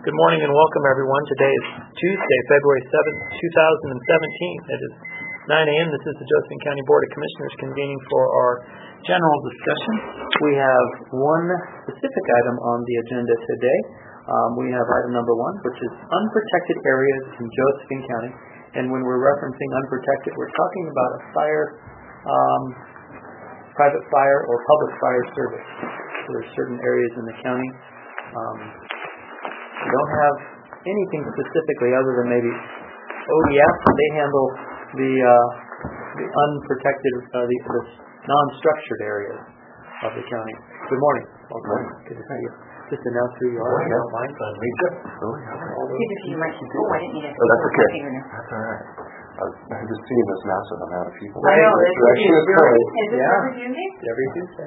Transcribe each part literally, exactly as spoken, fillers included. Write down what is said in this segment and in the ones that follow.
Good morning and welcome, everyone. Today is Tuesday, February seventh, two thousand seventeen. It is nine a.m. This is the Josephine County Board of Commissioners convening for our general discussion. We have one specific item on the agenda today. Um, we have item number one, which is unprotected areas in Josephine County. And when we're referencing unprotected, we're talking about a fire, um, private fire or public fire service. So there's certain areas in the county. Um, we don't have anything specifically other than maybe O D F. They handle the uh, the unprotected, uh, the, the non-structured areas of the county. Good morning. Welcome. Good to see you. Just announce who you are. Yeah, mine. Lisa. Oh, yeah. Give it to you right now. Oh, I didn't need it. Oh, that's okay. That's all right. I'm just seeing this massive amount of people. I know. It's actually really, occurring. is this Yeah. every Tuesday? Every Tuesday.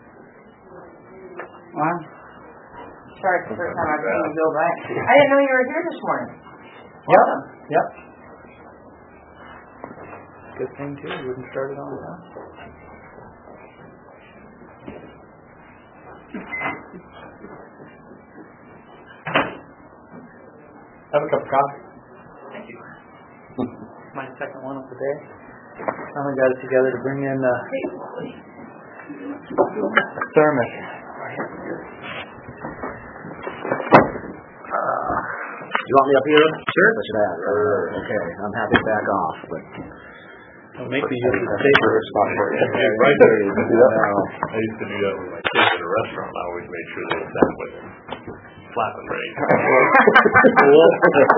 Wow. Sorry, it's the first time I've seen you go by. I didn't know you were here this morning. Welcome. Yep. Good thing, too. You wouldn't start it on time. Have a cup of coffee. Thank you. My second one of the day. Finally got it together to bring in uh, thermos. Uh, you want me up here? Sure. Push it out. Uh, okay, I'm happy to back off, but Well, make the use of the safer spot for you. Yeah, right there. well, I used to do that with my kids at a restaurant. I always made sure they sat with them. Flapping right. Well,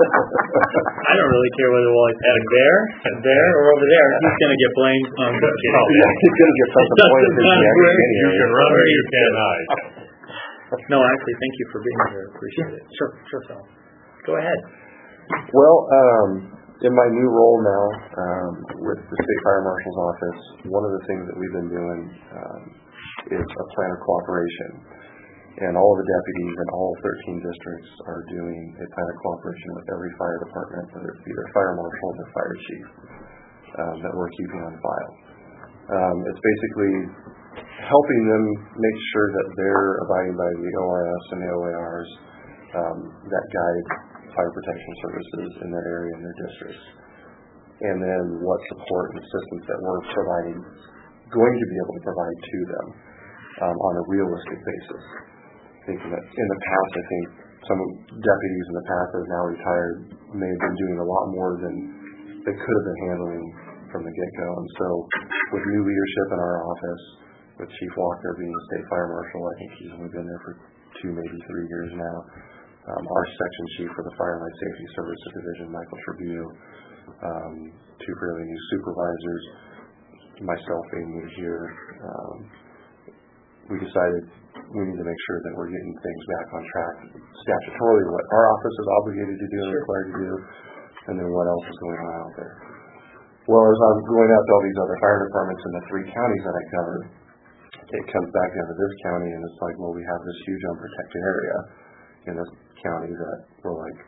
I don't really care whether Wally's sitting there, there, or over there. He's going to get blamed. Um, Oh, yeah, he's going to get something pointed because he actually been here. You can run or you can hide. No, actually, thank you for being here. Appreciate it. Sure, sure, so. Go ahead. Well, um, in my new role now um, with the State Fire Marshal's Office, one of the things that we've been doing um, is a plan of cooperation. And all of the deputies in all thirteen districts are doing a plan of cooperation with every fire department, whether it's either fire marshal or fire chief, um, that we're keeping on file. Um, it's basically helping them make sure that they're abiding by the O R S and the O A Rs um, that guide fire protection services in their area and their districts. And then what support and assistance that we're providing, going to be able to provide to them um, on a realistic basis. Thinking that in the past, I think some deputies in the past that are now retired may have been doing a lot more than they could have been handling from the get-go. And so with new leadership in our office, with Chief Walker being the state fire marshal, I think he's only been there for two, maybe three years now. Um, our section chief for the Fire and Life Safety Services Division, Michael Tribune, um, two fairly new supervisors, myself being new here. Um, we decided we need to make sure that we're getting things back on track statutorily, what our office is obligated to do and required to do, and then what else is going on out there. Well, as I'm going out to all these other fire departments in the three counties that I covered, it comes back down to this county, and it's like, well, we have this huge unprotected area in this county that we're like,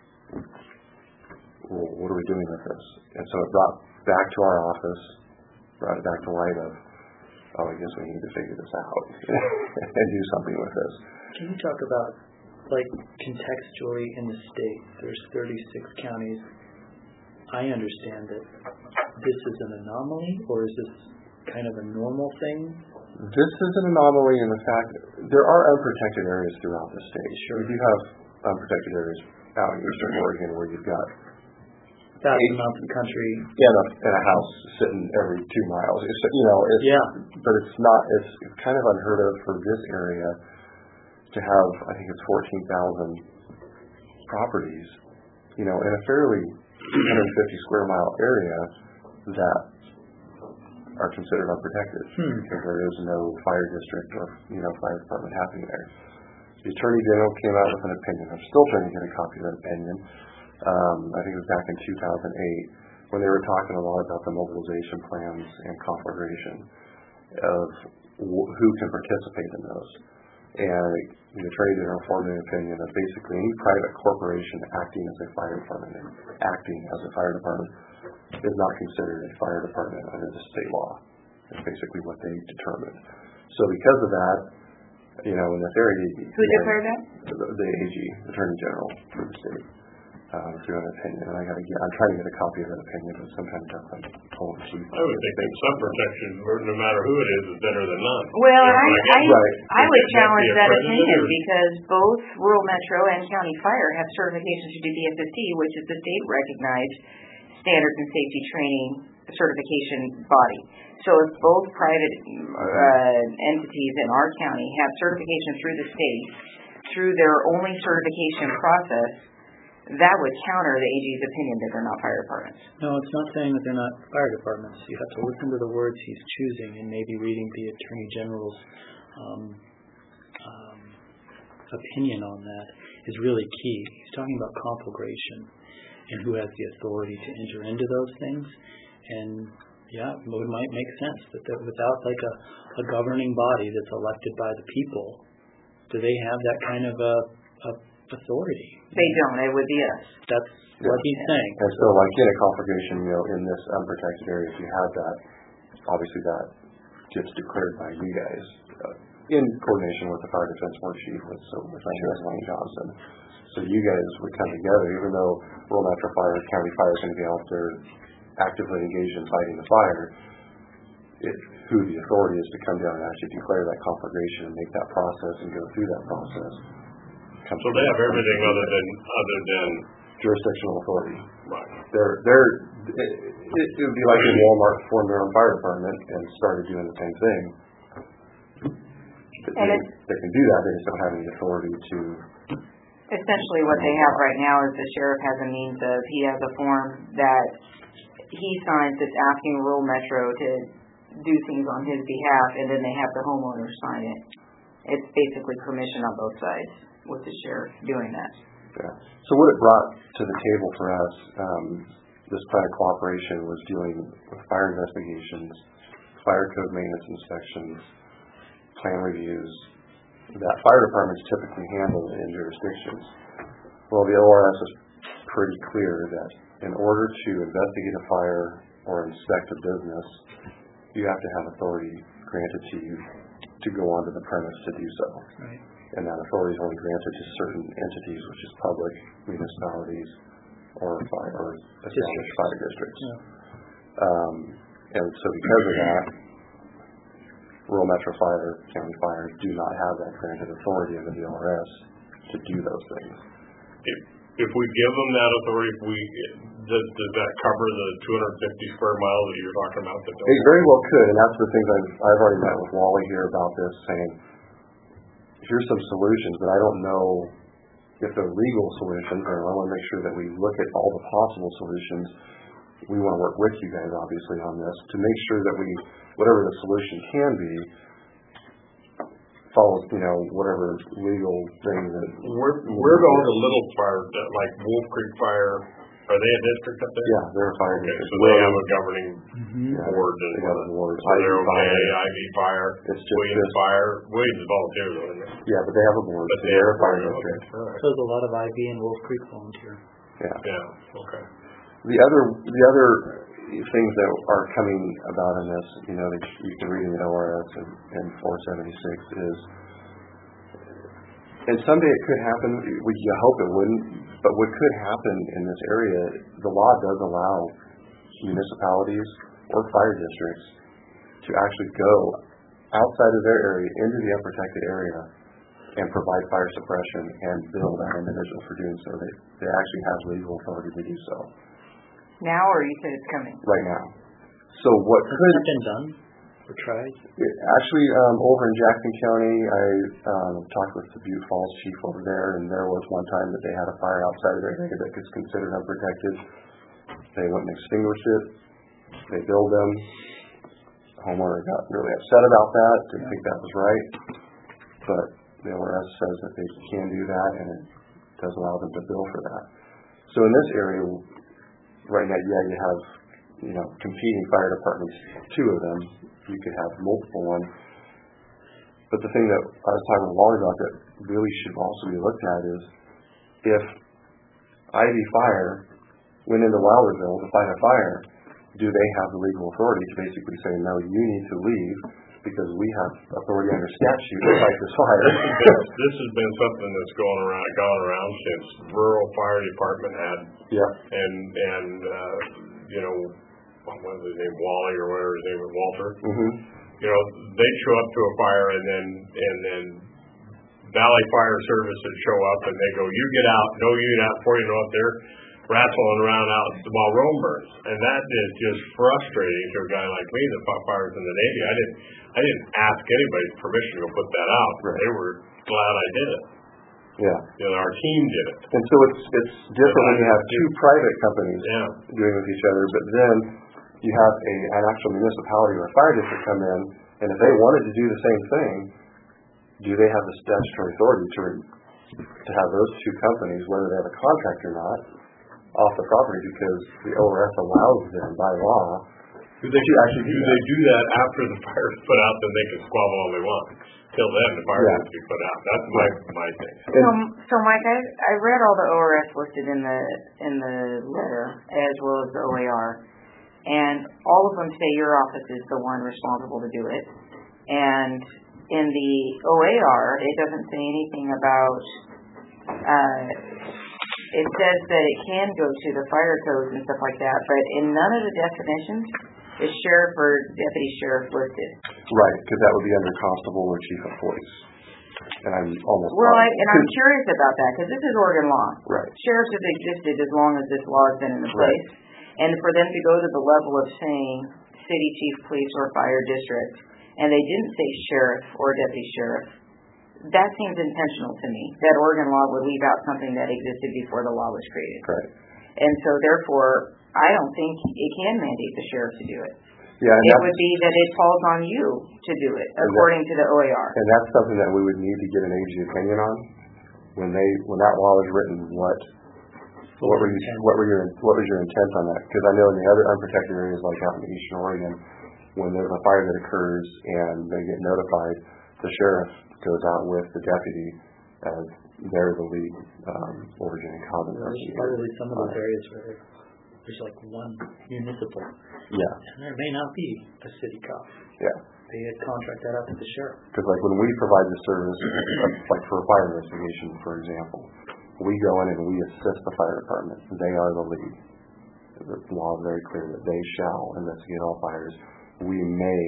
well, what are we doing with this? And so it brought back to our office, brought it back to light of, oh, I guess we need to figure this out and do something with this. Can you talk about, like, contextually in the state, there's thirty-six counties. I understand that this is an anomaly, or is this kind of a normal thing? This is an anomaly in the fact that there are unprotected areas throughout the state. Sure. We do have unprotected areas out in eastern Oregon where you've got Thousand Mountain Country. Yeah, and a, and a house sitting every two miles. It's, you know, it's, yeah. But it's not, it's kind of unheard of for this area to have, I think it's fourteen thousand properties, you know, in a fairly two hundred fifty square mile area that are considered unprotected hmm. because there is no fire district or, you know, fire department happening there. The Attorney General came out with an opinion. I'm still trying to get a copy of that opinion. Um, I think it was back in two thousand eight when they were talking a lot about the mobilization plans and conflagration of w- who can participate in those. And the Attorney General formed an opinion that basically any private corporation acting as a fire department and acting as a fire department is not considered a fire department under the state law. That's basically what they determined. So because of that, you know, in this area. Who you know, declared that? The, the A G, Attorney General for the state, um, through an opinion. And I got to get, I'm trying to get a copy of that opinion, but sometimes I'm told to. I would think that some protection, no matter who it is, is better than none. Well, You know, I, like, I, Right. I would Would that challenge be a that precedent, opinion or- because both rural metro and county fire have certifications through D S S T, which is the state recognized standards and safety training certification body. So if both private uh, entities in our county have certification through the state, through their only certification process, that would counter the A G's opinion that they're not fire departments. No, it's not saying that they're not fire departments. You have to listen to the words he's choosing, and maybe reading the Attorney General's um, um, opinion on that is really key. He's talking about conflagration and who has the authority to enter into those things. And yeah, it might make sense that that without like a, a governing body that's elected by the people, do they have that kind of a, a authority? They don't. It would be us. That's Yeah. what he's saying. And so, like in a conflagration, you know, in this unprotected area, if you have that, obviously that gets declared by you guys uh, in coordination with the fire defense board chief, with so with Wayne Johnson. So you guys would come together, even though rural metro fire, county fire is going to be out there actively engaged in fighting the fire. It, who the authority is to come down and actually declare that conflagration and make that process and go through that process. So they have everything other than, other than, Jurisdictional authority. right. They're, they're, it, it would be like if Walmart formed their own fire department and started doing the same thing. And They, it's- they can do that, they just don't have any authority to, Essentially what they have right now is the sheriff has a means of, he has a form that he signs that's asking rural metro to do things on his behalf, and then they have the homeowner sign it. It's basically permission on both sides with the sheriff doing that. yeah. So what it brought to the table for us, um, this plan of cooperation was dealing with fire investigations, fire code maintenance inspections, plan reviews, that fire departments typically handle in jurisdictions. Well, the O R S is pretty clear that in order to investigate a fire or inspect a business, you have to have authority granted to you to go onto the premise to do so. Right. And that authority is only granted to certain entities, which is public, municipalities, or fire, or established fire districts. Yeah. Um, and so because of that, rural metro fire, county fire do not have that granted authority under the O R S to do those things. If, if we give them that authority, if we, does, does that cover the two hundred fifty square miles that you're talking about? That It very well could, and that's the things I've, I've already met with Wally here about this, saying, here's some solutions, but I don't know if they're legal solutions, or I want to make sure that we look at all the possible solutions. We want to work with you guys, obviously, on this, to make sure that we, whatever the solution can be, follows, you know, whatever legal thing that... Where, where do all the little fires, that, like Wolf Creek Fire, are they a district up there? Yeah, they're a fire Okay, district. so they have a governing Mm-hmm. Yeah, board. they and- got a board. So they're Ivy okay, Fire. Ivy Fire, It's just Williams this- Fire, Williams is volunteer though, isn't it? Yeah, but they have a board. But so they they're are a fire okay, district. all right. So there's a lot of I V and Wolf Creek volunteer. Yeah. Yeah, okay. The other, the other things that are coming about in this, you know, that you can read in the O R S and, and four seventy-six is, and someday it could happen, we you hope it wouldn't, but what could happen in this area, the law does allow municipalities or fire districts to actually go outside of their area into the unprotected area and provide fire suppression and bill that individual for doing so. They, they actually have legal authority to do so Now, or you said it's coming? right now. So what Has could that been done or tried? it, actually um, over in Jackson County, I um, talked with the Butte Falls chief over there, and there was one time that they had a fire outside of their area that was considered unprotected. They went and extinguished it. They billed them. The homeowner got really upset about that. Didn't think that was right, but the O R S says that they can do that, and it does allow them to bill for that. So in this area, right now, yeah, you have, you know, competing fire departments, two of them. You could have multiple ones. But the thing that I was talking with Wally about that really should also be looked at is if Ivy Fire went into Wilderville to fight a fire, do they have the legal authority to basically say, no, you need to leave because we have authority under statute to fight this fire. This this has been something that's going around, gone around since rural fire department had, Yeah. and, and, uh, you know, what was his name, Wally or whatever his name was, Walter? Mm-hmm. You know, they'd show up to a fire and then, and then Valley Fire Service would show up and they go, you get out, no unit out before you know it, they're rattling around out while Rome burns. And that is just frustrating to a guy like me that fought fires in the Navy. I didn't, I didn't ask anybody's permission to put that out. Right. They were glad I did it. Yeah. You know, our team did it. And so it's it's different when you have two private companies Yeah. doing with each other, but then you have a an actual municipality or a fire district come in, and if they wanted to do the same thing, do they have the statutory authority to to have those two companies, whether they have a contract or not, off the property because the O R S allows them by law Do they to actually do do they that? do that after the fire is put out? Then they can squabble all they want. Till then, the fire Yeah. has to be put out. That's my my thing. So, so Mike, I, I read all the O R S listed in the in the letter as well as the O A R, and all of them say your office is the one responsible to do it. And in the O A R, it doesn't say anything about. Uh, it says that it can go to the fire codes and stuff like that, but in none of the definitions is sheriff or deputy sheriff listed. Right, because that would be under constable or chief of police. And I'm almost Well, I, positive. and I'm curious about that because this is Oregon law. Right. Sheriffs have existed as long as this law has been in place. And for them to go to the level of saying city chief, police, or fire district, and they didn't say sheriff or deputy sheriff, that seems intentional to me. That Oregon law would leave out something that existed before the law was created. Right. And so therefore, I don't think it can mandate the sheriff to do it. Yeah, and It that's, would be that it falls on you to do it, according to the O A R. and that's something that we would need to get an A G opinion on. When they, when that law was written, what, what were you, what were your, what was your intent on that? Because I know in the other unprotected areas like out in eastern Oregon, when there's a fire that occurs and they get notified, the sheriff goes out with the deputy as they're the lead, um, origin and cause There's investigator. probably some of those areas where there's like one municipal, Yeah, and there may not be a city cop. yeah. They had contract that out to the sheriff. Because like when we provide the service, like for a fire investigation, for example, we go in and we assist the fire department. They are the lead. The law is very clear that they shall investigate all fires. We may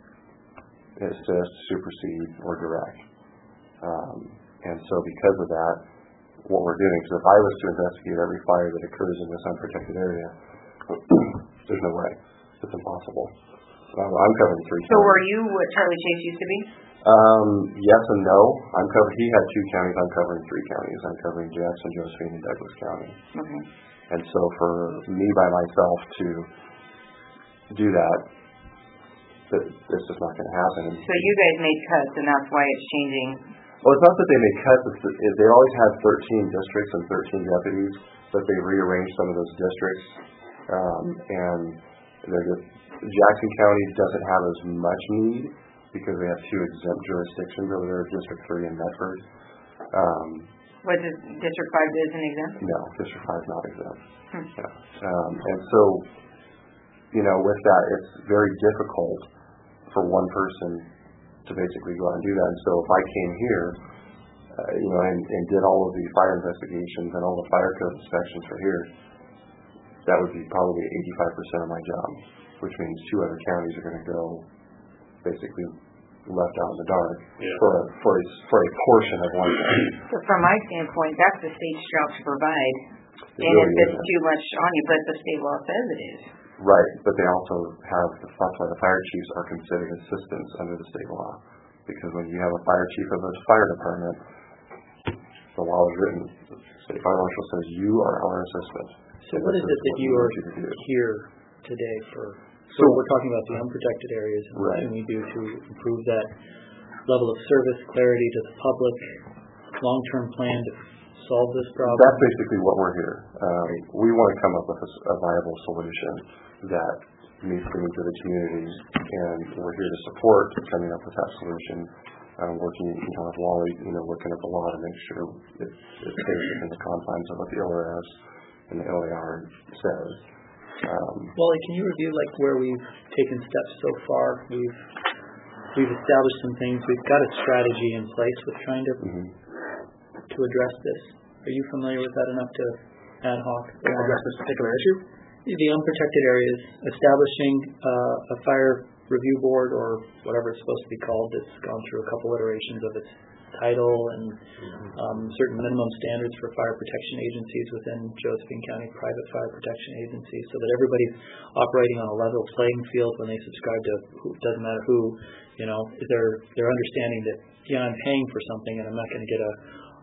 assist, supersede, or direct. Um, and so because of that, what we're doing, because if I was to investigate every fire that occurs in this unprotected area, there's no way. It's impossible. Um, I'm covering three So counties. were you what Charlie Chase used to be? Um, yes and no. I'm covering, he had two counties, I'm covering three counties. I'm covering Jackson, Josephine, and Douglas County. Okay. And so for me by myself to do that, that it's just not going to happen. So you guys made cuts, and that's why it's changing. Well, it's not that they make cuts. It's that it, they always had thirteen districts and thirteen deputies, but they rearranged some of those districts. Um, and they're just, Jackson County doesn't have as much need because they have two exempt jurisdictions over there, District three and Medford. Um, What does District five isn't exempt? no, District five is not exempt. Hmm. Yeah. Um, and so, you know, with that, it's very difficult for one person to basically go out and do that. And so if I came here, uh, you know, and, and did all of the fire investigations and all the fire code inspections for here, that would be probably eighty-five percent of my job, which means two other counties are going to go basically left out in the dark Yeah. for a, for a, for a portion of one county. So from my standpoint, that's the state's job to provide. It And really if it's isn't. too much on you, but the state law says it is. Right, but they also have, that's why the fire chiefs are considered assistants under the state law. Because when you have a fire chief of a fire department, the law is written, the state fire marshal says, you are our assistant. So what is This it that we you want are you to do. here today for? So So- we're talking about the unprotected areas and what Right. can we do to improve that level of service, clarity to the public, long-term plan to solve this problem? That's basically what we're here. Um, we want to come up with a, s- a viable solution that meets the needs of the community, and we're here to support coming up with that solution. Um, working, you know, with Wally, you know, looking at the law to make sure it, it stays within the confines of what the O R S and the O A R says. Um, Wally, can you review like where we've taken steps so far? We've we've established some things. We've got a strategy in place with trying to Mhm. to address this. Are you familiar with that enough to ad hoc address this particular issue? the unprotected areas, establishing uh, a fire review board or whatever it's supposed to be called? It's gone through a couple iterations of its title and um, certain minimum standards for fire protection agencies within Josephine County private fire protection agencies, so that everybody's operating on a level playing field when they subscribe to who, doesn't matter who, you know, they're they're understanding that, yeah, I'm paying for something and I'm not going to get a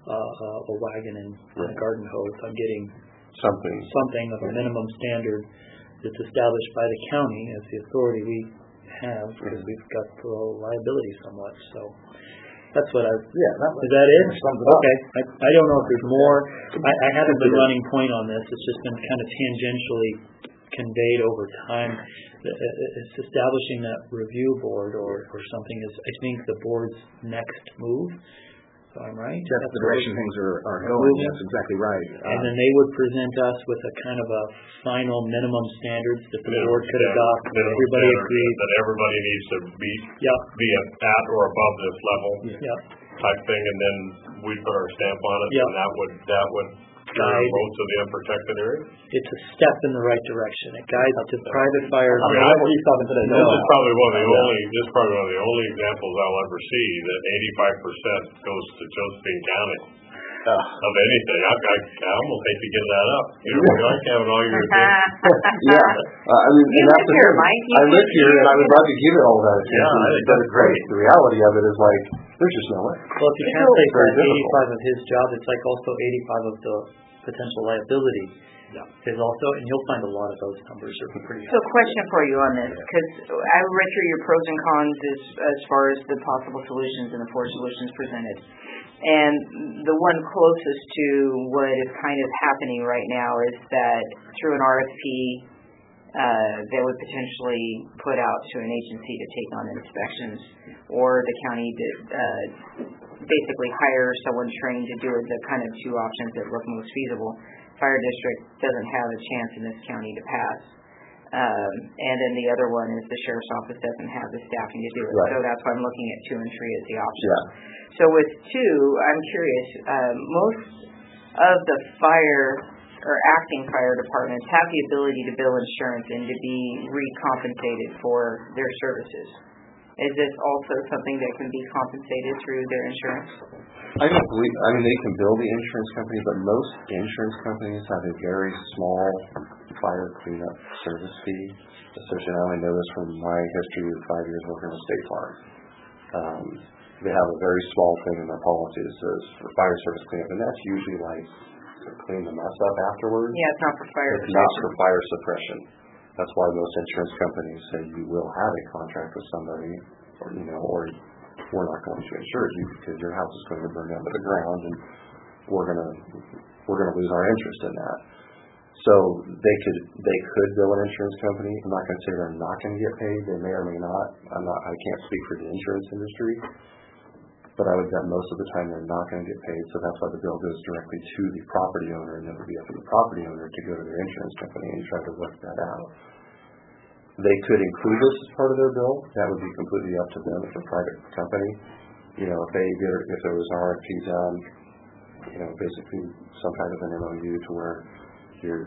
uh, a wagon and a garden hose. I'm getting Something. something of a minimum standard that's established by the county as the authority we have, because we've got the liability somewhat. So that's what I. Yeah, that was. Is that it? Sums it up. Okay. I, I don't know if there's more. I, I haven't been running point on this. It's just been kind of tangentially conveyed over time. The- It's establishing that review board or, or something is, I think, the board's next move. So I'm right? That's the direction things are, are going. That's exactly right. And Uh, then they would present us with a kind of a final minimum standards that the Minimum board could standard- adopt. minimum Everybody standard agreed. That everybody needs to be, Yeah, be at or above this level yeah. type thing, and then we put our stamp on it, Yeah. and that would, that would Guide. guide most of the unprotected area. It's a step in the right direction. It guides to private fire. I mean, I what you talking today. This is probably one of the Yeah. only, this is probably one of the only examples I'll ever see that eighty-five percent goes to Josephine County Uh, of anything. I, I, I almost hate to give that up. You know, you like having all your things. Yeah. Uh, I mean, You and that's live the here, thing. Mike. You I can- live here, and I would love to give it all that attention. Yeah, I think but that's great. The reality of it is like, there's just no way. Well, if you It's translate very that difficult. eighty-five of his job, it's like also eighty-five of the potential liability is also, and you'll find a lot of those numbers are pretty So question for you on this, because I read through your pros and cons as, as far as the possible solutions and the four solutions presented. And the one closest to what is kind of happening right now is that through an R F P, uh, they would potentially put out to an agency to take on inspections, or the county to uh, basically hire someone trained to do it, the kind of two options that look most feasible. Fire district doesn't have a chance in this county to pass. Um, and then the other one is the sheriff's office doesn't have the staffing to do it. Right. So that's why I'm looking at two and three as the options. Yeah. So with two, I'm curious, um, most of the fire or acting fire departments have the ability to bill insurance and to be recompensated for their services. Is this also something that can be compensated through their insurance? I don't believe, I mean, they can bill the insurance company, but most insurance companies have a very small fire cleanup service fee associated. I only know this from my history of five years working with State Farm. Um, they have a very small thing in their policy that says for fire service cleanup, and that's usually like to clean the mess up afterwards. Yeah, it's not for fire It's not protection. for fire suppression. That's why most insurance companies say you will have a contract with somebody, or you know, or we're not going to insure you because your house is going to burn down to the ground, and we're gonna we're gonna lose our interest in that. So they could they could bill an insurance company. I'm not going to say they're not going to get paid. They may or may not. I'm not. I can't speak for the insurance industry, but I would bet most of the time they're not going to get paid. So that's why the bill goes directly to the property owner, and it would be up to the property owner to go to their insurance company and try to work that out. They could include this as part of their bill. That would be completely up to them. It's a private company. You know, if they did, if there was an R F P done, you know, basically some kind of an M O U to where you're,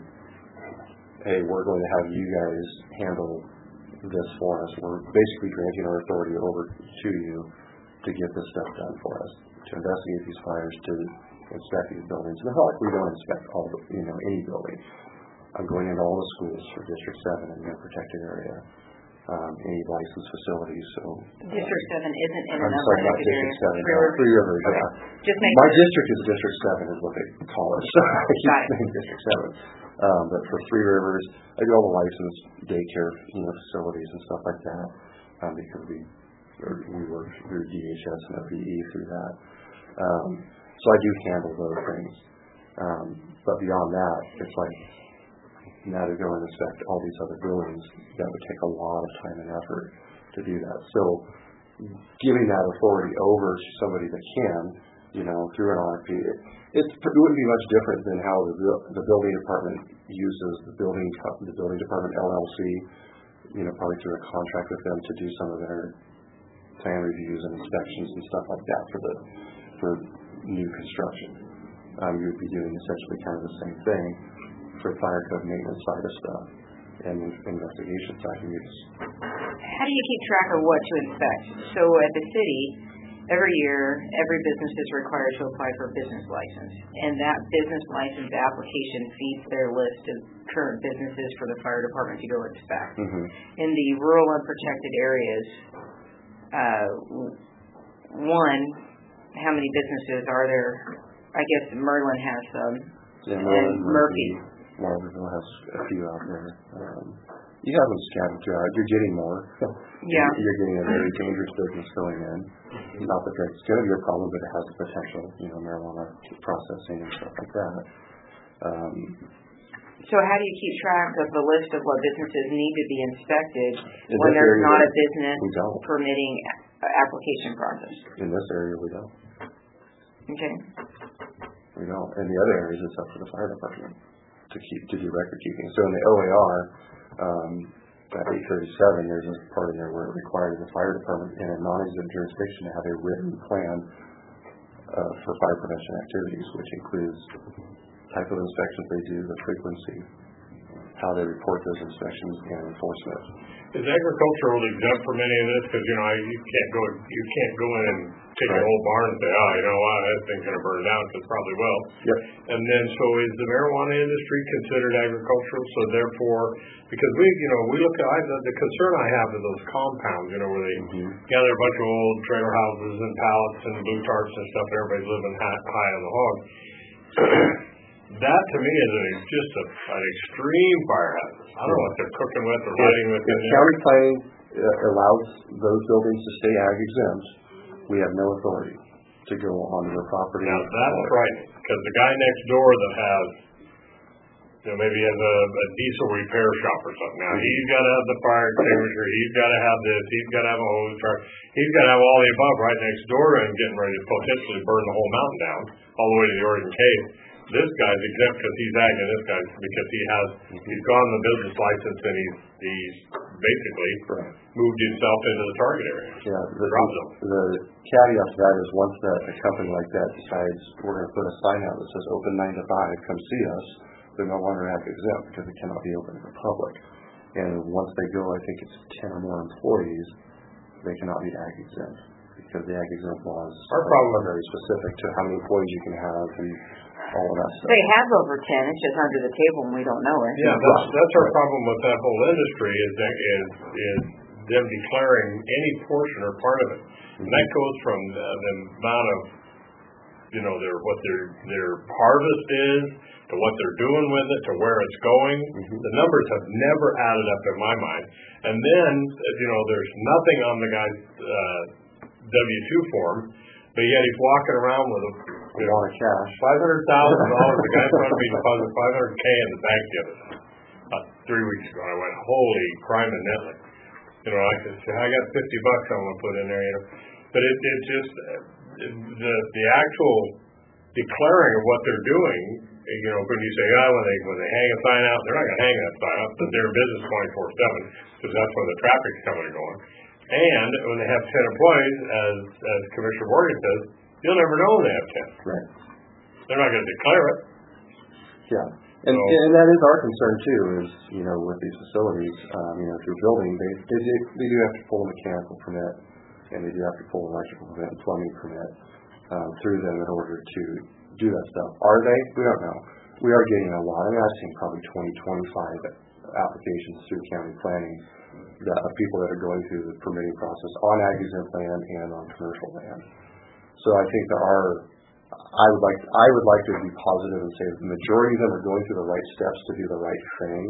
hey, we're going to have you guys handle this for us. We're basically granting our authority over to you to get this stuff done for us, to investigate these fires, to inspect these buildings. And it's not like we don't inspect all the, you know, any building. I'm going into all the schools for District seven in the protected area, um, any licensed facilities. So District seven isn't in I'm an sorry, not unprotected area. District seven, Three no, Rivers. Three Rivers. Okay. Yeah. Just make My sure. district is District seven, is what they call it. So I keep Got it. saying District seven. Um, but for Three Rivers, I do all the licensed daycare, you know, facilities and stuff like that, um, because we or we work through D H S and O P E through that. Um, so I do handle those things. Um, but beyond that, it's like now to go and inspect all these other buildings, that would take a lot of time and effort to do that. So giving that authority over to somebody that can, you know, through an R F P, it, it's, it wouldn't be much different than how the, the building department uses the building co- the building department L L C, you know, probably through a contract with them to do some of their plan reviews and inspections and stuff like that for the for new construction. Um, you would be doing essentially kind of the same thing for fire code maintenance side of stuff and investigation side. You just, how do you keep track of what to inspect? So at the city, every year, every business is required to apply for a business license, and that business license application feeds their list of current businesses for the fire department to go inspect. mm-hmm. In the rural unprotected areas, uh, one, how many businesses are there? I guess Merlin has some, Yeah, and Murphy. Margaretville has a few out there. Um, you have them scattered throughout. You're getting more. Yeah. You're getting a very dangerous business going in. Not that it's going to be a problem, but it has the potential, you know, marijuana processing and stuff like that. Um, So how do you keep track of the list of what businesses need to be inspected In when this there's area, not a we business don't. permitting a- application process? in this area, we don't. Okay. We don't. In the other areas, it's up to the fire department to keep to do record keeping. So in the O A R, um, at eight thirty-seven, there's a part in there where it requires the fire department in a non-exempt jurisdiction to have a written plan uh, for fire prevention activities, which includes type of inspections they do, the frequency, how they report those inspections, and enforcement. Is agricultural exempt from any of this? Because, you know, you can't go, you can't go in and take Right. an old barn and say, oh, you know what, that thing's going to burn down, because it probably will. Yep. And then, so is the marijuana industry considered agricultural? So therefore, because we, you know, we look at, I, the, the concern I have is those compounds, you know, where they Mm-hmm. gather a bunch of old trailer houses and pallets and blue tarps and stuff, and everybody's living high, high on the hog. That to me is a, just a, an extreme fire hazard. I don't know what they're cooking with or lighting with. If in there. county planning uh, allows those buildings to stay ag exempt, we have no authority to go onto their property. Now that's frightening, because the guy next door that has, you know, maybe has a, a diesel repair shop or something. Now he's got to have the fire extinguisher. He's got to have this. He's got to have a hose truck. He's got to have all the above right next door and getting ready to potentially burn the whole mountain down all the way to the Oregon Cave. This guy's exempt because he's ag, and this guy's because he has he's gone the business license and he's he's basically Right. moved himself into the target area. Yeah, the, Drop zone. the caveat to that is once that a company like that decides we're going to put a sign out that says open nine to five, come see us, they're no longer ag exempt because it cannot be open to the public. And once they go, I think it's ten or more employees, they cannot be ag exempt because the ag exempt laws Our are, problem- are very specific to how many employees you can have and all of that stuff. They have over ten, it's just under the table and we don't know it. Yeah, that's that's our problem with that whole industry is that is is them declaring any portion or part of it, and that goes from the, the amount of, you know, their what their their harvest is to what they're doing with it to where it's going. Mhm. The numbers have never added up in my mind. And then, you know, there's nothing on the guy's uh, W two form, but yet he's walking around with a A lot of cash. five hundred thousand dollars. The guy in front of me deposited five hundred k in the bank the other day, about three weeks ago. I went, holy crime and netling. You know, I said, I got fifty bucks I'm going to put in there, you know. But it, it just, the the actual declaring of what they're doing, you know, when you say, oh, when they, when they hang a sign out, they're not going to hang that sign out, but they're in business twenty-four seven, because that's when the traffic's coming and going. And when they have ten employees, as, as Commissioner Morgan says, you'll never know when they have ten. Right. They're not going to declare it. Yeah. And, So- and that is our concern too, is, you know, with these facilities, um, you know, if you're building, they, they do, they do have to pull a mechanical permit, and they do have to pull an electrical permit and plumbing permit, um, through them in order to do that stuff. Are they? We don't know. We are getting a lot. I mean, I've seen probably twenty, twenty-five applications through county planning that of people that are going through the permitting process on ag exempt land and on commercial land. So I think there are, I would like, I would like to be positive and say the majority of them are going through the right steps to do the right thing.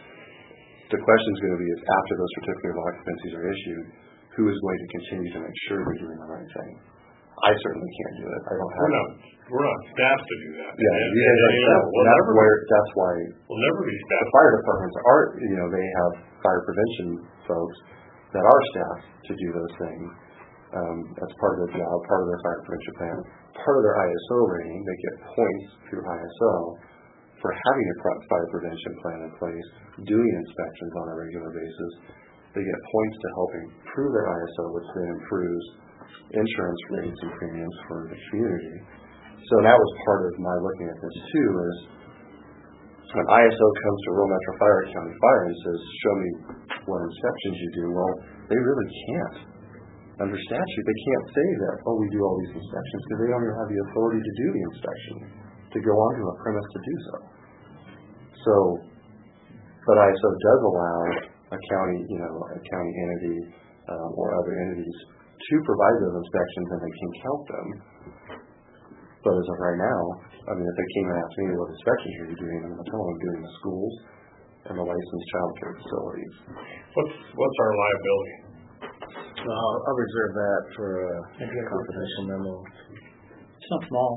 The question is going to be is after those certificate of occupancies are issued, who is going to continue to make sure they're doing the right thing? I certainly can't do it. I don't have. We're not, we're not staffed to do that. Yeah, And, you and, guys are you know, staffed. we'll That's never, where. That's why we'll never be the staffed. fire departments are. You know, they have fire prevention folks that are staffed to do those things. Um, that's part of their job, part of their fire prevention plan, part of their I S O rating. They get points through I S O for having a fire prevention plan in place, doing inspections on a regular basis, They get points to help improve their I S O, which then improves insurance rates and premiums for the community. So that was part of my looking at this too, is when I S O comes to Rural Metro Fire or County Fire and says, show me what inspections you do, well, they really can't. Under statute, they can't say that, oh, we do all these inspections, because they don't even have the authority to do the inspection, to go onto a premise to do so. So, but I S O does allow a county, you know, a county entity um, or other entities to provide those inspections, and they can count them. But as of right now, I mean, if they came and asked me what inspections are you doing, I'm going to tell them I'm doing the schools and the licensed child care facilities. What's, what's our liability? Well, I'll, I'll reserve that for a confidential memo. It's not small.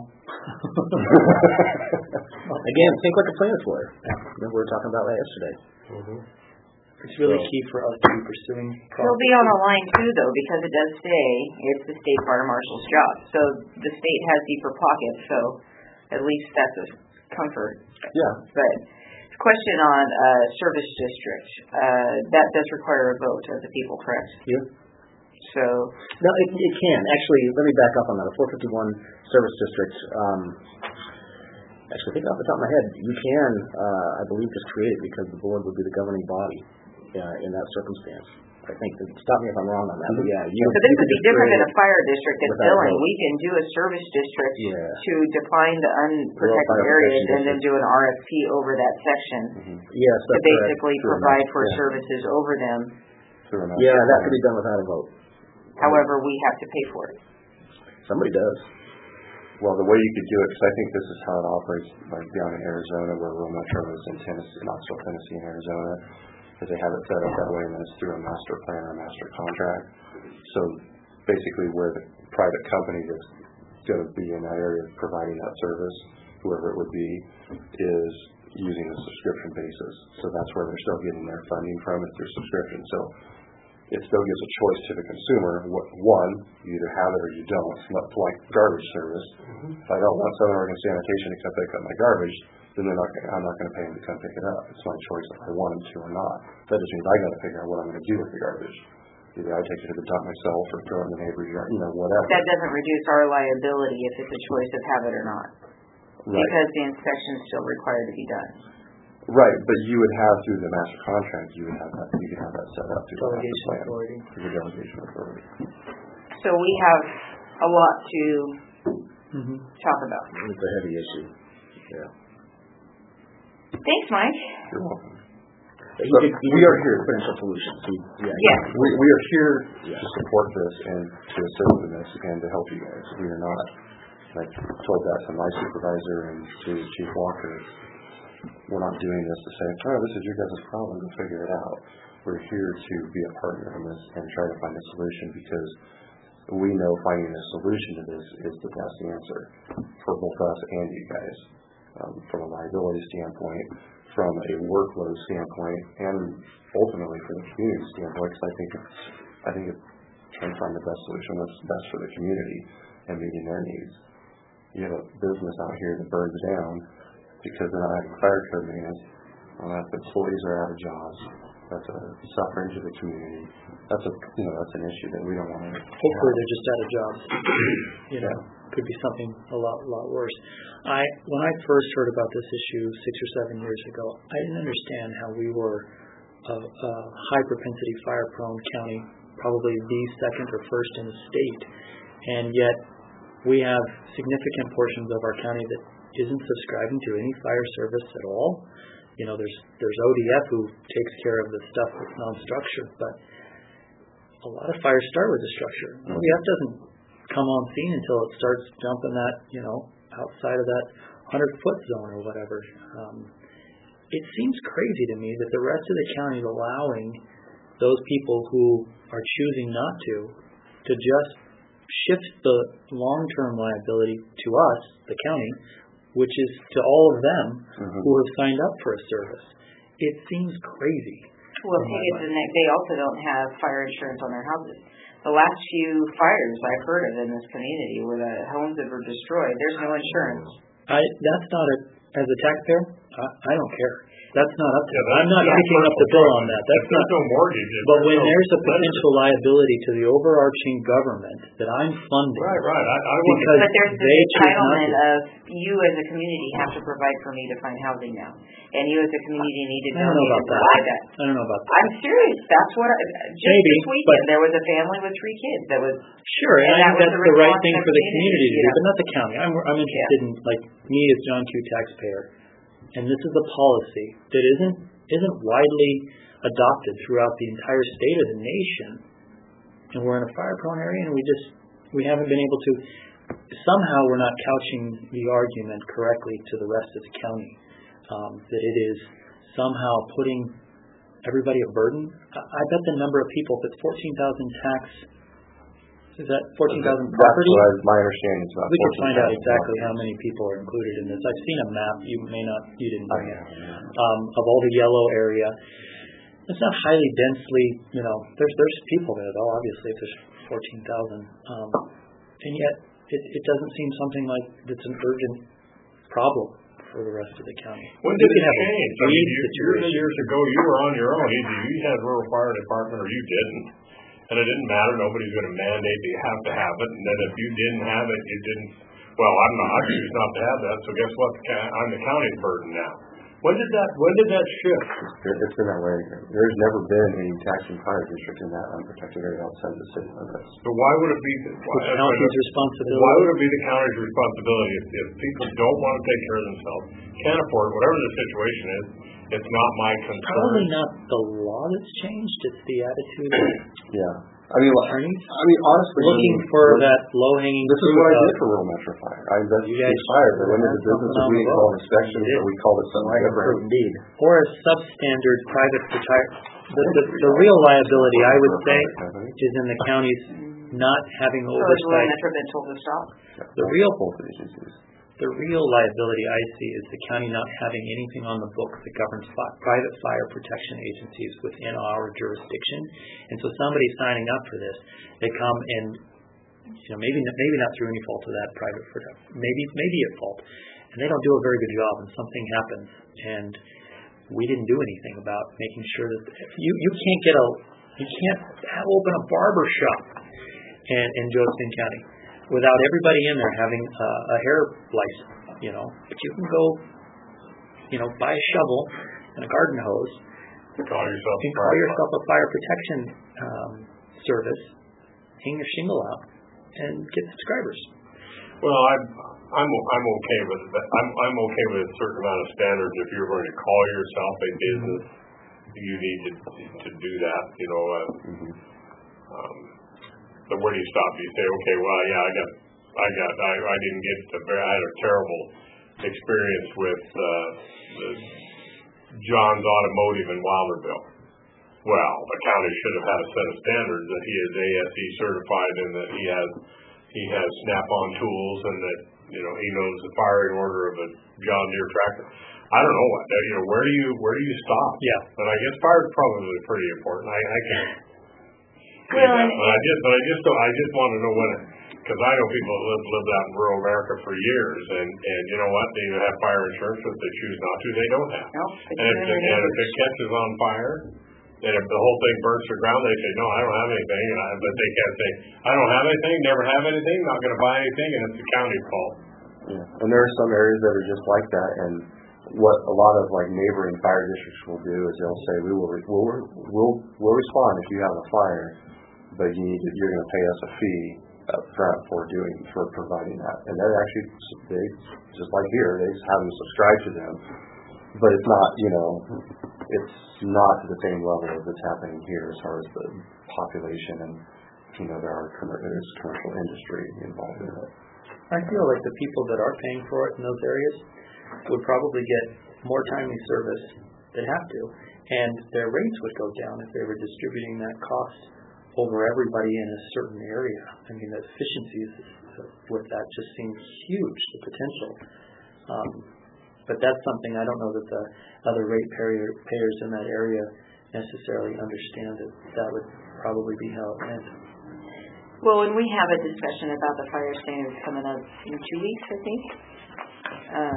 Again, think what the plans were. Remember we were talking about that yesterday. Mm-hmm. It's really So- key for us to be pursuing. He'll be on the line too, though, because it does say it's the state fire marshal's job. So the state has deeper pockets, so at least that's a comfort. Yeah. But question on uh, service district, uh, that does require a vote of the people, correct? Yeah. So No, it, it can. Actually, let me back up on that. A four fifty-one service district, um, actually, I think off the top of my head, you can, uh, I believe, just create it because the board would be the governing body uh, in that circumstance. I think, that, stop me if I'm wrong on that, but yeah. You, So this would be different than a fire district that's without billing. vote. We can do a service district Yeah. to define the unprotected fire areas protection and then do an R F P over that section Yes, to that's correct. basically Through a provide master for plan. services over them. Through a Yeah, master that plan. could be done without a vote. However, we have to pay for it. Somebody does. Well, the way you could do it, because I think this is how it operates, like down in Arizona, where Rural Metro is in Tennessee, Knoxville, Tennessee, and Arizona, because they have it set up that way, and then it's through a master plan or a master contract. So basically, where the private company that's going to be in that area providing that service, whoever it would be, is using a subscription basis. So that's where they're still getting their funding from, is through subscription. So it still gives a choice to the consumer. One, you either have it or you don't. It's not like garbage service. Mm-hmm. If I don't want Southern Oregon Sanitation to come pick up my garbage, then they're not gonna, I'm not going to pay them to come pick it up. It's my choice if I want them to or not. That just means I got to figure out what I'm going to do with the garbage. Either I take it to the dump myself or throw it in the neighbor's yard, you know, whatever. That doesn't reduce our liability if it's a choice of have it or not. Right. Because the inspection is still required to be done. Right, but you would have through the master contract, you would have that, you could have that set up through the master Delegation plan, authority. through the delegation authority. So we have a lot to Mm-hmm. talk about. It's a heavy issue. Yeah. Thanks, Mike. You're welcome. He So did, he we did are here. potential solutions. He, yeah. Yes. We, we are here Yeah. to support this and to assist in this and to help you guys. We are not, I told that to my supervisor and to Chief Walker, we're not doing this to say, oh, this is your guys' problem, go figure it out. We're here to be a partner in this and try to find a solution, because we know finding a solution to this is the best answer for both us and you guys, um, from a liability standpoint, from a workload standpoint, and ultimately from a community standpoint, because I think it's, I think it can find the best solution that's best for the community and meeting their needs. You have a business out here that burns down because they're not having fire code maintenance. Well, if employees are out of jobs, that's a suffering to the community. That's a, you know, that's an issue that we don't want to. Hopefully they're just out of jobs. You know, Yeah. could be something a lot, lot worse. I, when I first heard about this issue six or seven years ago, I didn't understand how we were a, a high propensity fire prone county, probably the second or first in the state, and yet we have significant portions of our county that isn't subscribing to any fire service at all. You know, there's there's O D F who takes care of the stuff that's non-structured, but a lot of fires start with the structure. O D F doesn't come on scene until it starts jumping that, you know, outside of that hundred foot zone or whatever. Um, it seems crazy to me that the rest of the county is allowing those people who are choosing not to, to just shift the long-term liability to us, the county, which is to all of them Mm-hmm. who have signed up for a service. It seems crazy. Well, the thing is, and they they also don't have fire insurance on their houses. The last few fires I've heard of in this community were the homes that were destroyed. There's no insurance. I that's not a as a taxpayer, I, I don't care. That's not up to Yeah, them. I'm not that's picking up the bill on that. That's If there's not. no mortgage. if But when no there's a lender- potential liability to the overarching government that I'm funding, Right, right. I, I want because But there's this they choose not entitlement to. of you as a community have to provide for me to find housing now. And you as a community need to I don't know donate about to provide that. that. I don't know about that. I'm serious. That's what, I, just Maybe, this weekend, but- there was a family with three kids that was, Sure, and, And I that think was that's the the right response thing of for the the community to community, do, yeah. but not the county. I'm, I'm interested in, like, me as John Q. taxpayer, and this is a policy that isn't isn't widely adopted throughout the entire state of the nation, and we're in a fire-prone area, and we just we haven't been able to. Somehow, we're not couching the argument correctly to the rest of the county. Um, that it is somehow putting everybody a burden. I, I bet the number of people, if it's fourteen thousand tax. Is that fourteen thousand That's property? what I, my understanding is about. We could find out fourteen thousand exactly how properties. many people are included in this. I've seen a map. You may not, you didn't I bring it, have, yeah. um, of all the yellow area. It's not highly densely, you know, there's there's people there though, obviously, if there's fourteen thousand. Um, and yet, it, it doesn't seem something like it's an urgent problem for the rest of the county. When You did could it have a change? I weed mean, you, years and situation. years ago, you were on your own. Either you had rural fire department or you didn't. And it didn't matter. Nobody's going to mandate that you have to have it. And then if you didn't have it, you didn't. Well, I'm not. I choose not to have that. So guess what? The ca- I'm the county's burden now. When did that? When did that shift? It's been, it's been that way. There's never been any tax and fire district in that unprotected area outside the city limits. So why would it be? The Why, county's responsibility. why would it be the county's responsibility if, if people don't want to take care of themselves, can't afford whatever the situation is? It's not my concern. Probably not the law that's changed. It's the attitude of Yeah. I mean, like, attorneys I mean, honestly, looking when- for when- that low-hanging This is fruit what I of- did for Rural Metro Fire. I investigated You guys fires. I went into had business something and on we the didn't call road. inspections, You did. but we called it something different. Indeed. or a substandard private retire. The, the, the real liability, I would say, is in the counties not having so is Rural oversight. Metro been told to stop? The real, Both agencies. the real liability I see is the county not having anything on the books that governs fi- private fire protection agencies within our jurisdiction. And so somebody signing up for this, they come and, you know, maybe maybe not through any fault of that private protection, maybe maybe at fault, and they don't do a very good job, and something happens, and we didn't do anything about making sure that you you can't get a you can't open a barber shop in in Josephine County without everybody in there having uh, a hair license, you know. But you can go, you know, buy a shovel and a garden hose, Call yourself. and call yourself a fire protection um, service, hang your shingle out, and get subscribers. Well, I'm I'm I'm okay with that. I'm I'm okay with a certain amount of standards. If you're going to call yourself a business, you need to to do that. You know. Uh, um, but where do you stop? You say, okay, well, yeah, I got, I got, I, I didn't get to. I had a terrible experience with uh, the John's Automotive in Wilderville. Well, the county should have had a set of standards that he is A S E certified and that he has he has snap-on tools and that, you know, he knows the firing order of a John Deere tractor. I don't know what, you know, where do you, where do you stop? Yeah. But I guess fire is probably pretty important. I, I can see Well, that. and- But I just, but I just don't, I just want to know when it, because I know people that live, lived out in rural America for years and, and you know what, they either have fire insurance or if they choose not to, they don't have. No, And if, and if it catches on fire, and if the whole thing burns to the ground, they say, no, I don't have anything. And I, but they can't say, I don't have anything, never have anything, not going to buy anything, and it's the county's fault. Yeah. And there are some areas that are just like that. And what a lot of like neighboring fire districts will do is they'll say, we will, re- we'll, we'll, we'll respond if you have a fire, but you need to, you're going to pay us a fee up front for doing, for providing that. And they're actually, they, just like here, they just have them subscribe to them. But it's not, you know, it's not to the same level as it's happening here as far as the population and, you know, there are commer- there's commercial industry involved in it. I feel like the people that are paying for it in those areas would probably get more timely service than have to, and their rates would go down if they were distributing that cost over everybody in a certain area. I mean, the efficiencies with that just seem huge, the potential. Um, but that's something I don't know that the other rate payer, payers in that area necessarily understand that that would probably be how it went. Well, when we have a discussion about the fire standards coming up in two weeks, I think, um,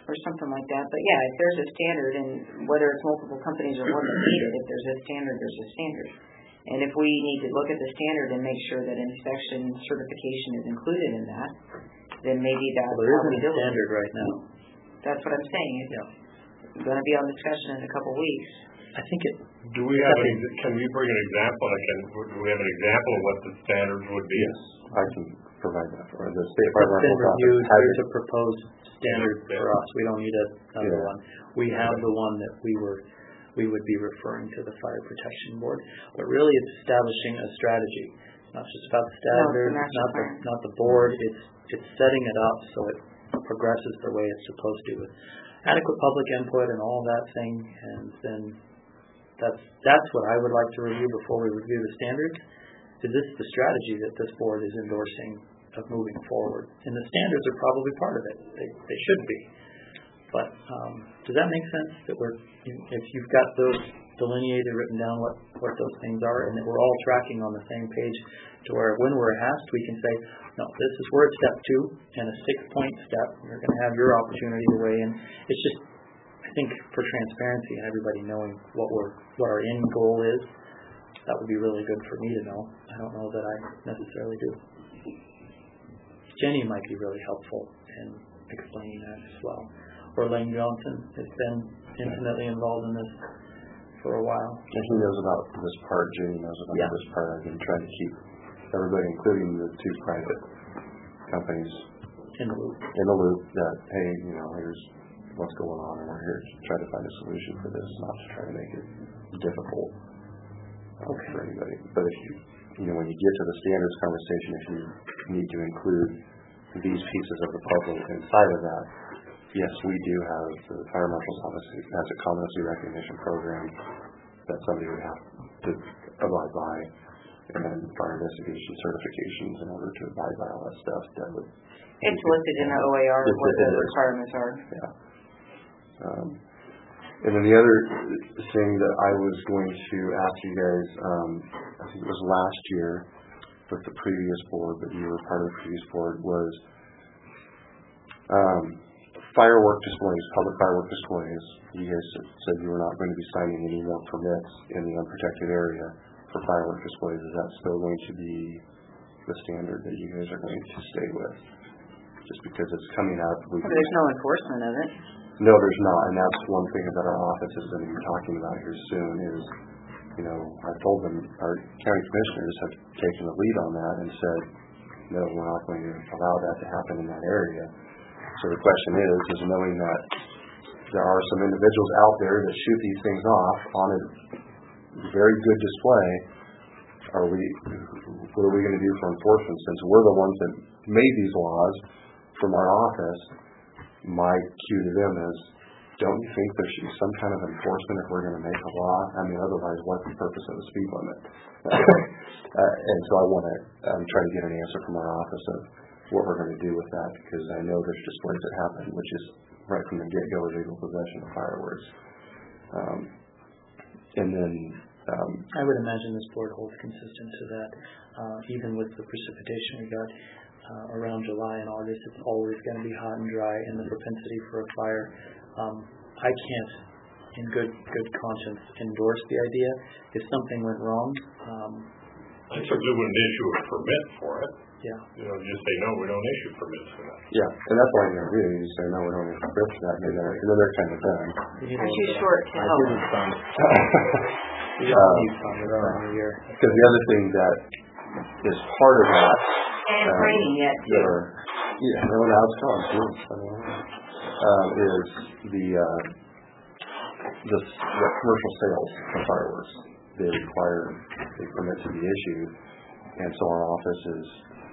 or something like that. But yeah, if there's a standard, and whether it's multiple companies or one that's needed, if there's a standard, there's a standard. And if we need to look at the standard and make sure that inspection certification is included in that, then maybe that's Well, there how we isn't do a it. standard right now. That's what I'm saying. It's Yeah. going to be on discussion in a couple weeks. I think it, Do we have, an ex- can we bring an example, like, can, do we have an example of what the standards would be? Yes, I can provide that, or the state it's fire been marshal's reviewed, office has there's it. a proposed standard Yeah. for us. We don't need a- another Yeah. one. We have the one that we were, we would be referring to the Fire Protection Board. But really, it's establishing a strategy. It's not just about the standard, master not the, plan. not the board. It's, it's setting it up so it progresses the way it's supposed to, with adequate public input and all that thing. And then that's, that's what I would like to review before we review the standards. Is this the strategy that this board is endorsing of moving forward? And the standards are probably part of it. They, they should be. But um, does that make sense? That we're, if you've got those delineated, written down what, what those things are, and that we're all tracking on the same page, to where when we're asked, we can say, no, this is where it's step two, and a six-point step. You're going to have your opportunity to weigh in. It's just, I think, for transparency and everybody knowing what we're, what our end goal is, that would be really good for me to know. I don't know that I necessarily do. Jenny might be really helpful in explaining that as well. Or Lane Johnson has been intimately involved in this for a while. And he knows about this part, Jenny knows about Yeah. this part. I've been trying to keep everybody, including the two private companies, In the loop. in the loop that, hey, you know, here's what's going on, and we're here to try to find a solution for this, not to try to make it difficult uh, Okay. for anybody. But if you, you know, when you get to the standards conversation, if you need to include these pieces of the puzzle inside of that, yes, we do have, the Fire Marshal's Office has a competency recognition program that somebody would have to abide by, and then fire investigation certifications in order to abide by all that stuff. That would It's listed in the O A R It's what the in there. requirements are. Yeah. Um, and then the other thing that I was going to ask you guys, um, I think it was last year with the previous board, but you were part of the previous board, was um, firework displays, public firework displays. You guys said you were not going to be signing any more permits in the unprotected area for firework displays. Is that still going to be the standard that you guys are going to stay with? Just because it's coming up. We Well, there's no enforcement of it. No, there's not, and that's one thing that our office is going to be talking about here soon is, you know, I told them, our county commissioners have taken the lead on that and said, no, we're not going to allow that to happen in that area. So the question is, is knowing that there are some individuals out there that shoot these things off on a very good display, are we, what are we going to do for enforcement? Since we're the ones that made these laws from our office, my cue to them is, don't you think there should be some kind of enforcement if we're going to make a law? I mean, otherwise, what's the purpose of the speed limit? uh, and so I want to um, try to get an answer from our office of what we're going to do with that, because I know there's displays that happen, which is right from the get-go illegal possession of fireworks. Um, and then um, I would imagine this board holds consistent to that. Uh, even with the precipitation we got uh, around July and August, it's always going to be hot and dry, and the propensity for a fire. Um, I can't, in good good conscience, endorse the idea. If something went wrong, um, I certainly wouldn't issue a permit for it. yeah, You know, just say, no, we don't issue permits for that. yeah, and that's what I'm going to do. You say, no, we don't need to for that, and then, and then they're kind of done. we need a I'm little too bit of- short to I help. didn't fund. We Um, don't need fund this time of year. Because the other thing that is part of that, And it's um, raining yet, that too. are, yeah, no, now it's gone too. Um, is the uh, the the commercial sales of fireworks. They require a permit to be issued, and so our office is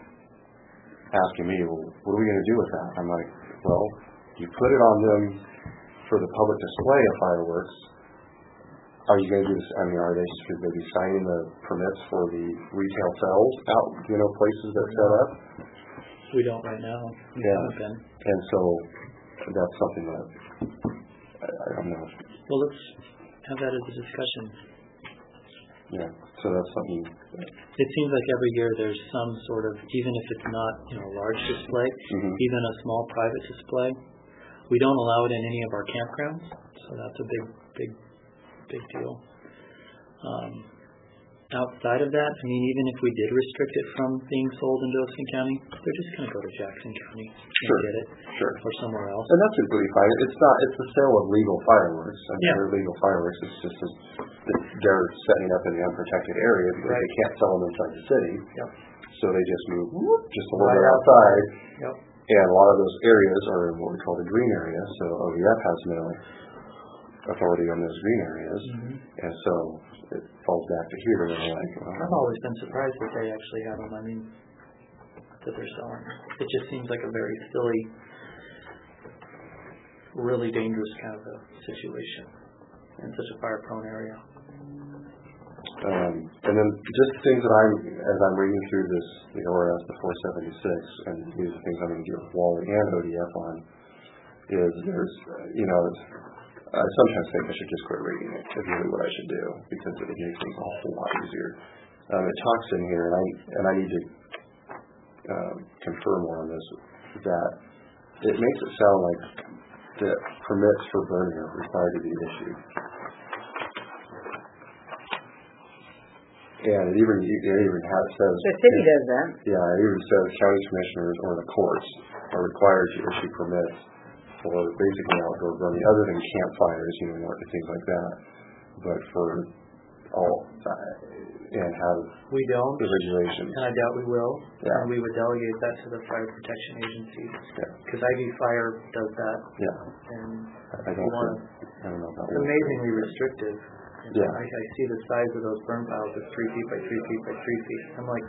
asking me, well, what are we going to do with that? I'm like, well, you put it on them for the public display of fireworks. Are you going to do this? I mean, are they should they be signing the permits for the retail sales out, you know, places that set up? We don't right now. We Yeah. haven't been. And so that's something that I, I don't know. Well, let's have that as a discussion. Yeah. So that's something. It seems like every year there's some sort of, even if it's not, you know, a large display, Mhm. even a small private display, We don't allow it in any of our campgrounds, so that's a big, big, big deal. Um, outside of that, I mean, even if we did restrict it from being sold in Josephine County, they're just going to go to Jackson County and Sure, get it, sure. or somewhere else. And that's completely fine. It's not, it's the sale of legal fireworks. I mean, Yeah. they're legal fireworks. It's just, a, they're setting up in the unprotected area because Right. they can't sell them inside the city. Yep. So they just move whoop, just a little Right bit outside. Yep. And a lot of those areas are in what we call the green area. So O D F has no authority on those green areas. Mhm. And so it falls back to here. And they're like, well, I've always been surprised that they actually have them. I mean, that they're selling. It just seems like a very silly, really dangerous kind of a situation in such a fire-prone area. Um, and then just things that I'm, as I'm reading through this, the O R S, the four seventy-six, and these are things I'm going to do with Wally and O D F on, is there's, uh, you know, it's, I sometimes think I should just quit reading it. It's really what I should do because it makes things a whole lot easier. Um, it talks in here, and I and I need to um, confirm more on this, that it makes it sound like the permits for burning are required to be issued. And it even, it even has, says... The city does that. Yeah, it even says county commissioners or the courts are required to issue permits for basically outdoor burning, other than campfires, you know, things like that. But for all, and have We don't, the regulations. and I doubt we will. Yeah. And we would delegate that to the fire protection agencies. Yeah. Because Ivy Fire does that. Yeah. And I don't, you wanna, think- I don't know about it's amazingly restrictive. And Yeah. I, I see the size of those burn piles as three feet by three feet by three feet. I'm like,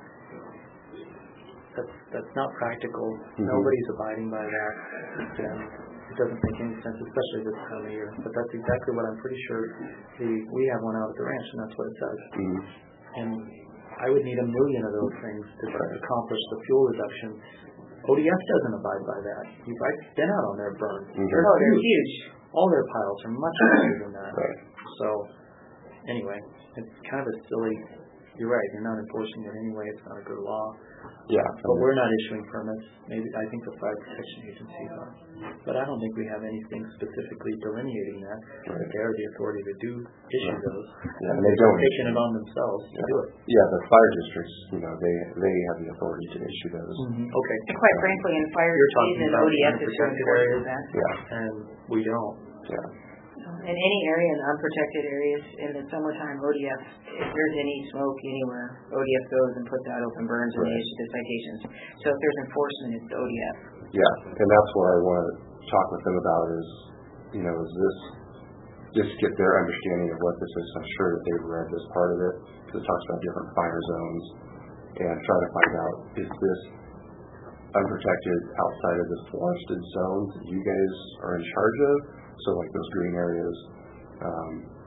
that's that's not practical. Mhm. Nobody's abiding by that. And it doesn't make any sense, especially this time of year. But that's exactly what I'm pretty sure the we have one out at the ranch, and that's what it says. Mhm. And I would need a million of those things to accomplish the fuel reduction. O D F doesn't abide by that. You've I've been out on their burn. Mhm. They're Oh, they're huge. huge. All their piles are much larger than that. Right. So, anyway, it's kind of a silly, you're right, you're not enforcing it anyway, it's not a good law. Yeah. But we're not issuing permits. Maybe, I think the fire protection agencies are. But I don't think we have anything specifically delineating that. Right. They are the authority to do, issue Right. those. Yeah, and they don't. Taking it on themselves to do it. Yeah, the fire districts, you know, they they have the authority to issue those. Okay. And quite frankly, in fire You're talking season, about O D F is unprotected enforces areas. that. Yeah, And we don't. yeah. In any area in the unprotected areas in the summertime, O D F, if there's any smoke anywhere, O D F goes and puts out open burns and they Right. issue the citations. So if there's enforcement, it's the O D F. Yeah, and that's what I want to talk with them about is, you know, is this, just get their understanding of what this is. I'm sure that they've read this part of it, because it talks about different fire zones, and try to find out, is this unprotected outside of this forested zone that you guys are in charge of? So like those green areas, um,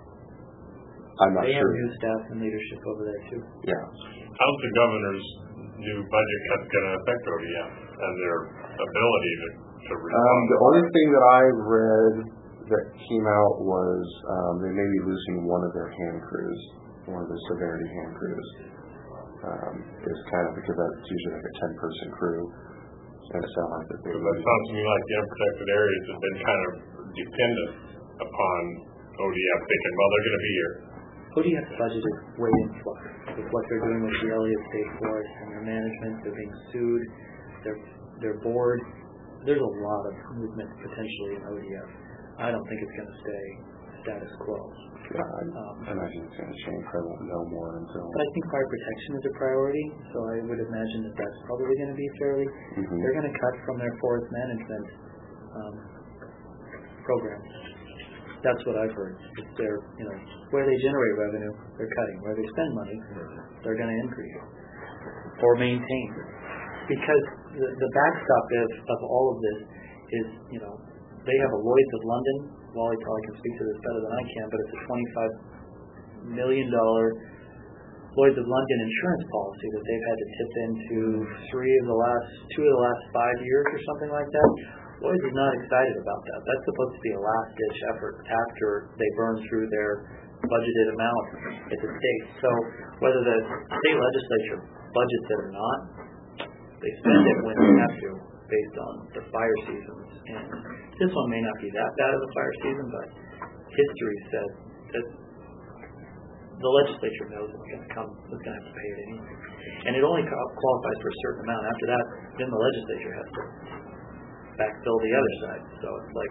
I'm not They have sure. new staff and leadership over there too. Yeah. How's the governor's new budget cut going to affect O D F and their ability to, to Um, respond? the only thing that I read that came out was um, they may be losing one of their hand crews, one of the severity hand crews. Um, is kind of because that's usually like a ten person crew, and it sounds like that they. Because that sounds to me like the unprotected areas have been kind of dependent upon O D F thinking, well, they're going to be here. O D F budget is way in flux with what they're doing with the Elliott State Forest and their management. They're being sued. They're they're bored. There's a lot of movement potentially in O D F. I don't think it's going to stay status quo. Yeah, I, Um, I imagine it's going to change. I won't know more until. But I think fire protection is a priority, so I would imagine that that's probably going to be fairly. Mhm. They're going to cut from their forest management um, program. That's what I've heard. It's their, you know, where they generate revenue, they're cutting. Where they spend money, they're going to increase or maintain. Because the, the backstop of, of all of this is, you know, they have a Lloyd's of London. Wally probably can speak to this better than I can, but it's a twenty-five million dollars Lloyd's of London insurance policy that they've had to tip into three of the last, two of the last five years or something like that. Lloyd's is not excited about that. That's supposed to be a last-ditch effort after they burn through their budgeted amount at the state. So whether the state legislature budgets it or not, they spend it when they have to. based on the fire seasons. And this one may not be that bad of a fire season, but history says that the legislature knows it's going to come, it's going to have to pay it anyway. And it only qualifies for a certain amount. After that, then the legislature has to backfill the other side. So it's like,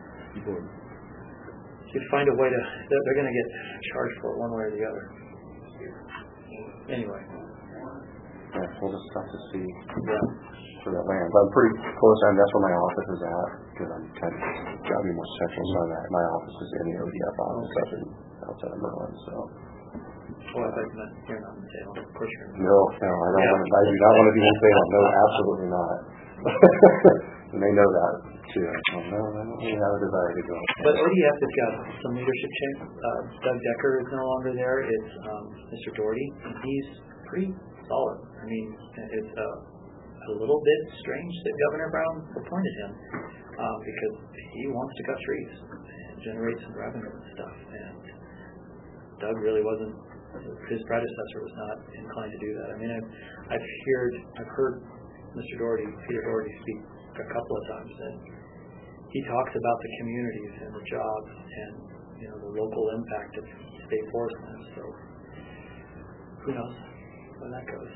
you find a way to, they're going to get charged for it one way or the other. Anyway. Yeah, we'll just have to see Yeah. where that lands. I'm pretty close, and that's where my office is at, because I'm kind of got to be more central. So that my office is in the O D F office up in outside of Merlin. So. Well, I thought you meant you're not in Salem. Of course you're in No, no, I don't Yeah. want to. I do not want to be in Salem. No, absolutely not. And they know that too. Well, no, I don't really have a desire to go. But O D F has got some leadership change. Uh, Doug Decker is no longer there. It's um, Mister Doherty, and he's pretty solid. I mean, it's uh, a little bit strange that Governor Brown appointed him um, because he wants to cut trees and generate some revenue and stuff. And Doug really wasn't. His predecessor was not inclined to do that. I mean, I've, I've heard I've heard Mister Doherty, Peter Doherty, speak a couple of times, and he talks about the communities and the jobs and, you know, the local impact of state forest lands. So who knows where that goes.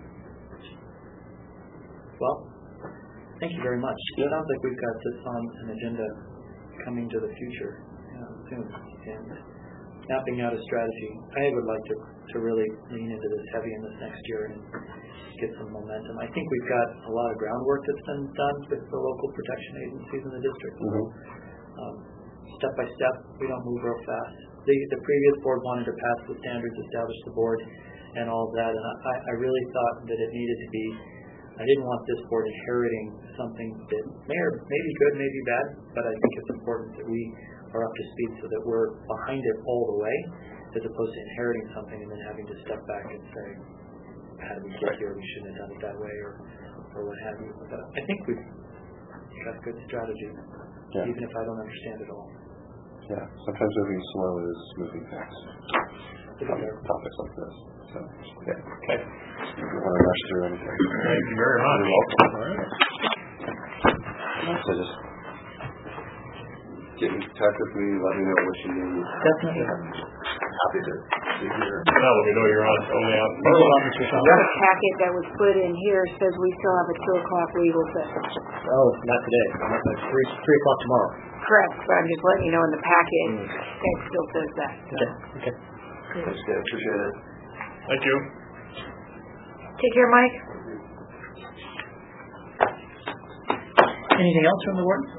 Well, thank you very much. It sounds like we've got this on an agenda coming to the future uh, soon, and mapping out a strategy. I would like to, to really lean into this heavy in this next year and get some momentum. I think we've got a lot of groundwork that's been done with the local protection agencies in the district. So, um, step by step, we don't move real fast. The, the previous board wanted to pass the standards, establish the board, and all of that, and I, I really thought that it needed to be, I didn't want this board inheriting something that may or may be good, may be bad, but I think it's important that we are up to speed so that we're behind it all the way, as opposed to inheriting something and then having to step back and say, how did we get here? We shouldn't have done it that way, or, or what have you. But I think we've got good strategy, Yeah. even if I don't understand it all. Yeah, sometimes moving slow is moving fast. On topics like this. So, yeah. Okay. You don't want to rush through anything. Thank you very much. You're welcome. All right. So just get in touch with me, let me know what you need. Definitely. Happy to be here. Well, let me know you're on, only out. The packet that was put in here says we still have a two o'clock legal session. Oh, not today. Not like three, three o'clock tomorrow. Correct, but I'm just letting you know in the packet, it still says that. Okay. Okay. Thanks, Dave. Appreciate it. Thank you. Take care, Mike. Anything else from the board?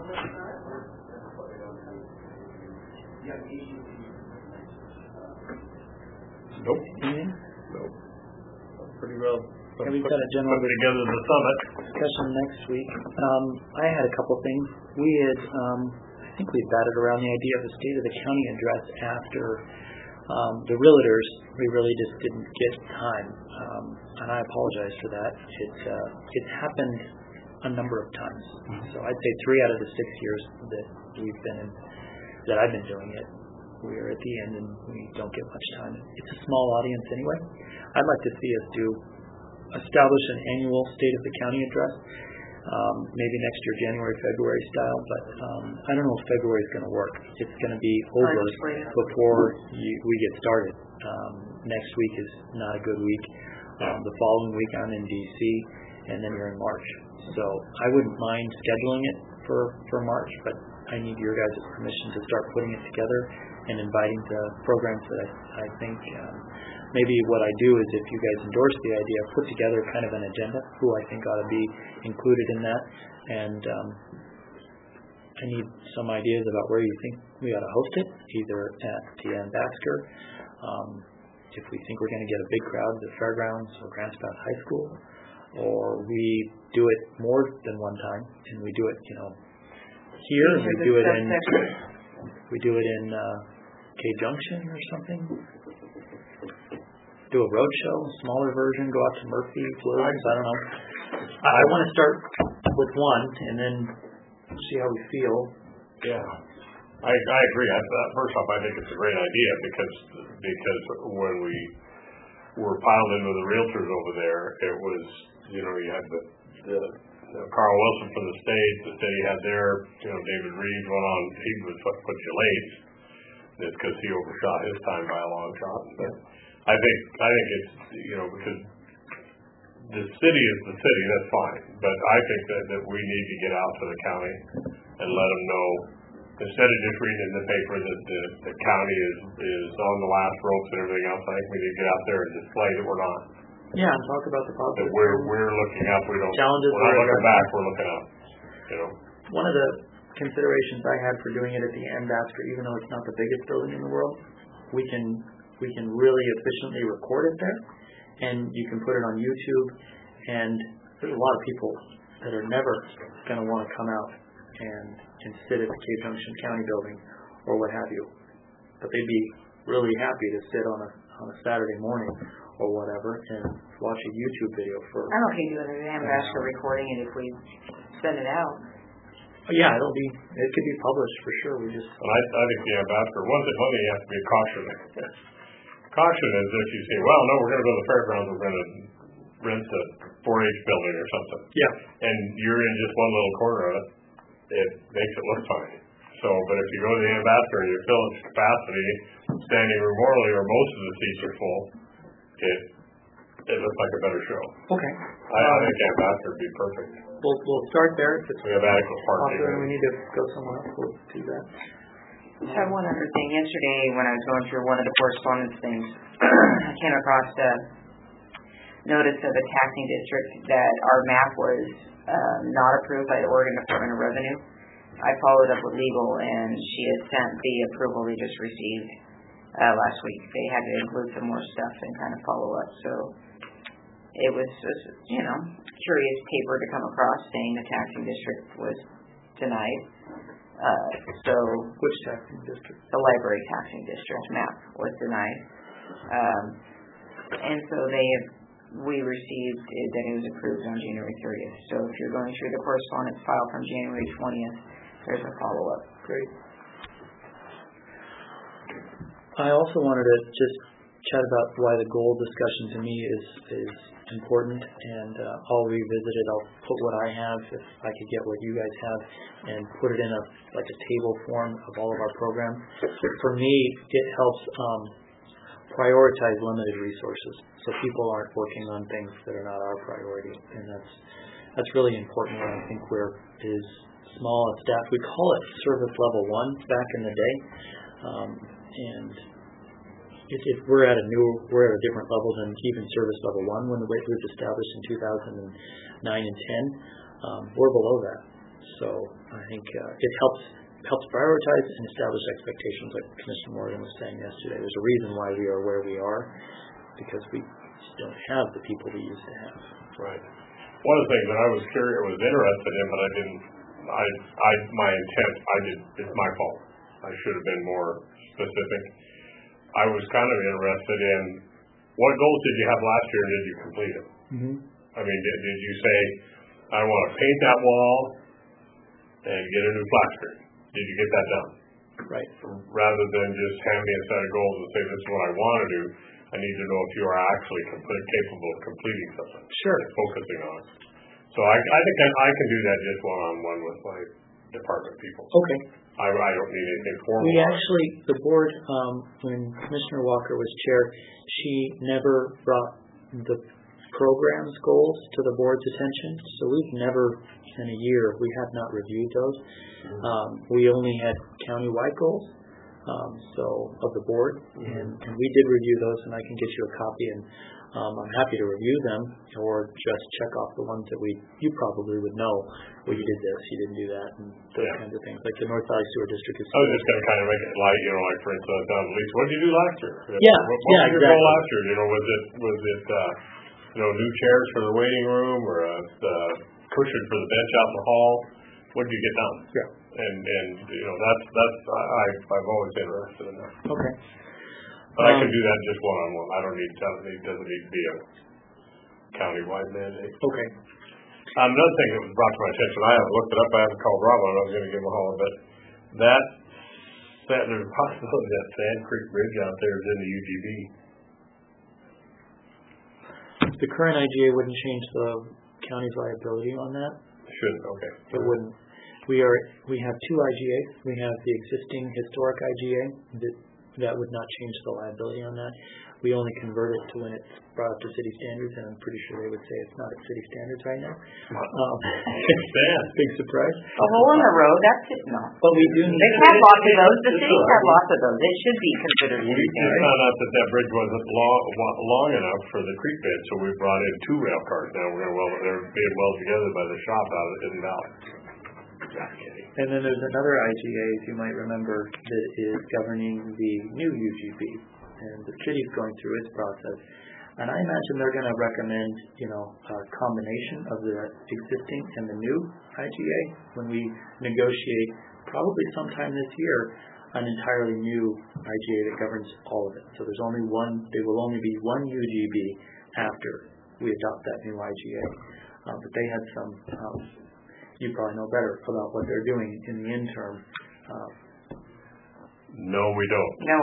Nope. Anything? Nope. Pretty well. Yeah, we've got a general Put together the summit. discussion next week. Um, I had a couple things. We had, um, I think we batted around the idea of the state of the county address after um, the realtors. We really just didn't get time, um, and I apologize for that. It uh, it's happened a number of times. So I'd say three out of the six years that we've been in, that I've been doing it, we're at the end and we don't get much time. It's a small audience anyway. I'd like to see us do establish an annual state of the county address, um, maybe next year, January, February style, but um, I don't know if February is going to work. It's going to be over before you, we get started. Um, next week is not a good week. Um, the following week I'm in D C, and then you're in March. So I wouldn't mind scheduling it for, for March, but I need your guys' permission to start putting it together and inviting the programs that I, I think um, maybe what I do is if you guys endorse the idea, put together kind of an agenda, who I think ought to be included in that, and um, I need some ideas about where you think we ought to host it, either at the Ambassador, um, if we think we're going to get a big crowd at the fairgrounds or Grants Pass High School, or we do it more than one time, and we do it, you know, here, and we do it in, we do it in uh, K Junction or something. Do a road show, a smaller version, go out to Murphy, Williams, I don't know. I, I want to start with one and then see how we feel. Yeah, I I agree. I, uh, first off, I think it's a great idea because because when we were piled into the realtors over there, it was, you know, you had the, the you know, Carl Wilson from the state, the state had their, you know, David Reed went on, he was what put you late. It's because he overshot his time by a long shot. But I think, I think it's, you know, because the city is the city, that's fine. But I think that, that we need to get out to the county and let them know, instead of just reading in the paper that the, the county is, is on the last ropes and everything else, I think we need to get out there and display that we're not. Yeah, and talk about the That positive. we're, we're looking up, we don't, Challenges we're not we're looking addressing. back, we're looking up, you know. One of the considerations I had for doing it at the Ambassador, even though it's not the biggest building in the world, we can we can really efficiently record it there, and you can put it on YouTube, and there's a lot of people that are never going to want to come out and, and sit at the Cape Junction County building or what have you, but they'd be really happy to sit on a on a Saturday morning or whatever and watch a YouTube video for. I'm okay doing an ambassador recording it if we send it out. Yeah, it'll be. It could be published for sure. We just. And I, I think the ambassador, one thing, one thing you have to be caution. Caution is if you say, well, no, we're going to go to the fairgrounds, we're going to rent a four H building or something. Yeah. And you're in just one little corner of it, it makes it look fine. So, but if you go to the ambassador and you fill its capacity, standing room only, or most of the seats are full, it it looks like a better show. Okay. I, I think the ambassador would be perfect. We'll we'll start there. If it's We have adequate parking. popular and we need to go somewhere else, we'll do that. I have one other thing. Yesterday, when I was going through one of the correspondence things, I came across a notice of a taxing district that our map was uh, not approved by the Oregon Department of Revenue. I followed up with legal, and she had sent the approval they just received uh, last week. They had to include some more stuff and kind of follow up. So it was, just, you know, curious paper to come across saying the taxing district was denied. Uh, so Which taxing district? the library taxing district map was denied. Um, and so they have, we received it, that it was approved on January thirtieth. So if you're going through the correspondence file from January twentieth, there's a follow-up. Great. I also wanted to just chat about why the goal discussion to me is is important, and uh, I'll revisit it. I'll put what I have, if I could get what you guys have, and put it in a like a table form of all of our programs. For me, it helps um, prioritize limited resources, so people aren't working on things that are not our priority, and that's that's really important. When I think we're is small and staff, we call it service level one back in the day, um, and If, if we're at a new, we're at a different level than even service level one when the rate was established in two thousand nine and ten, um, we're below that. So I think uh, it helps helps prioritize and establish expectations, like Commissioner Morgan was saying yesterday. There's a reason why we are where we are, because we just don't have the people we used to have. Right. One of the things that I was curious, was interested in, but I didn't. I, I, my intent, I did. It's my fault. I should have been more specific. I was kind of interested in what goals did you have last year and did you complete it? Mm-hmm. I mean, did, did you say, I want to paint that wall and get a new flat screen? Did you get that done? Right. Rather than just hand me a set of goals and say, this is what I want to do, I need to know if you are actually complete, capable of completing something. Sure. And focusing on it. So I, I think I, I can do that just one-on-one with my department people. Okay. I, I don't need anything formal. We actually, the board, um, when Commissioner Walker was chair, she never brought the program's goals to the board's attention. So we've never, in a year, we have not reviewed those. Um, we only had county-wide goals, um, so of the board, and, and we did review those, and I can get you a copy, and um, I'm happy to review them, or just check off the ones that we, you probably would know. Well, you did this, you didn't do that, and those Yeah. kinds of things. Like the North Valley Sewer District is. I was just going to kind of make it light, you know, like for instance, um, Lisa, what did you do last year? Yeah, What, what yeah, was your exactly. goal last year? You know, was it was it uh, you know new chairs for the waiting room or a uh, cushion for the bench out in the hall? What did you get done? Yeah. And and you know that's that's I I've always been interested in that. Okay. But I Um, can do that just one on one. I don't need it doesn't need to be a county-wide mandate. Okay. Um, another thing that was brought to my attention, I haven't looked it up, I haven't called Rob on it, I was going to give him a holler, but that, that there's a possibility that Sand Creek Bridge out there is in the U G B. The current I G A wouldn't change the county's liability on that. shouldn't, okay. It wouldn't. We are, we have two I G As. We have the existing historic I G A that, that would not change the liability on that. We only convert it to when it's brought up to city standards, and I'm pretty sure they would say it's not at city standards right now. Um, big surprise. A hole in the road, that's it, no. But we do need. They've had lots of those, the city's had lots of those, it should be considered We city just standards. found out that that bridge wasn't long, long enough for the creek bed, so we brought in two rail cars. Now we're gonna weld, they're being welded together by the shop out of Hidden Valley. Just kidding. And then there's another I G A, as you might remember, that is governing the new U G B. And the city's going through its process. And I imagine they're going to recommend, you know, a combination of the existing and the new I G A when we negotiate, probably sometime this year, an entirely new I G A that governs all of it. So there's only one, there will only be one U G B after we adopt that new I G A. Uh, but they had some, um, you probably know better about what they're doing in the interim. Uh, No, we don't. No,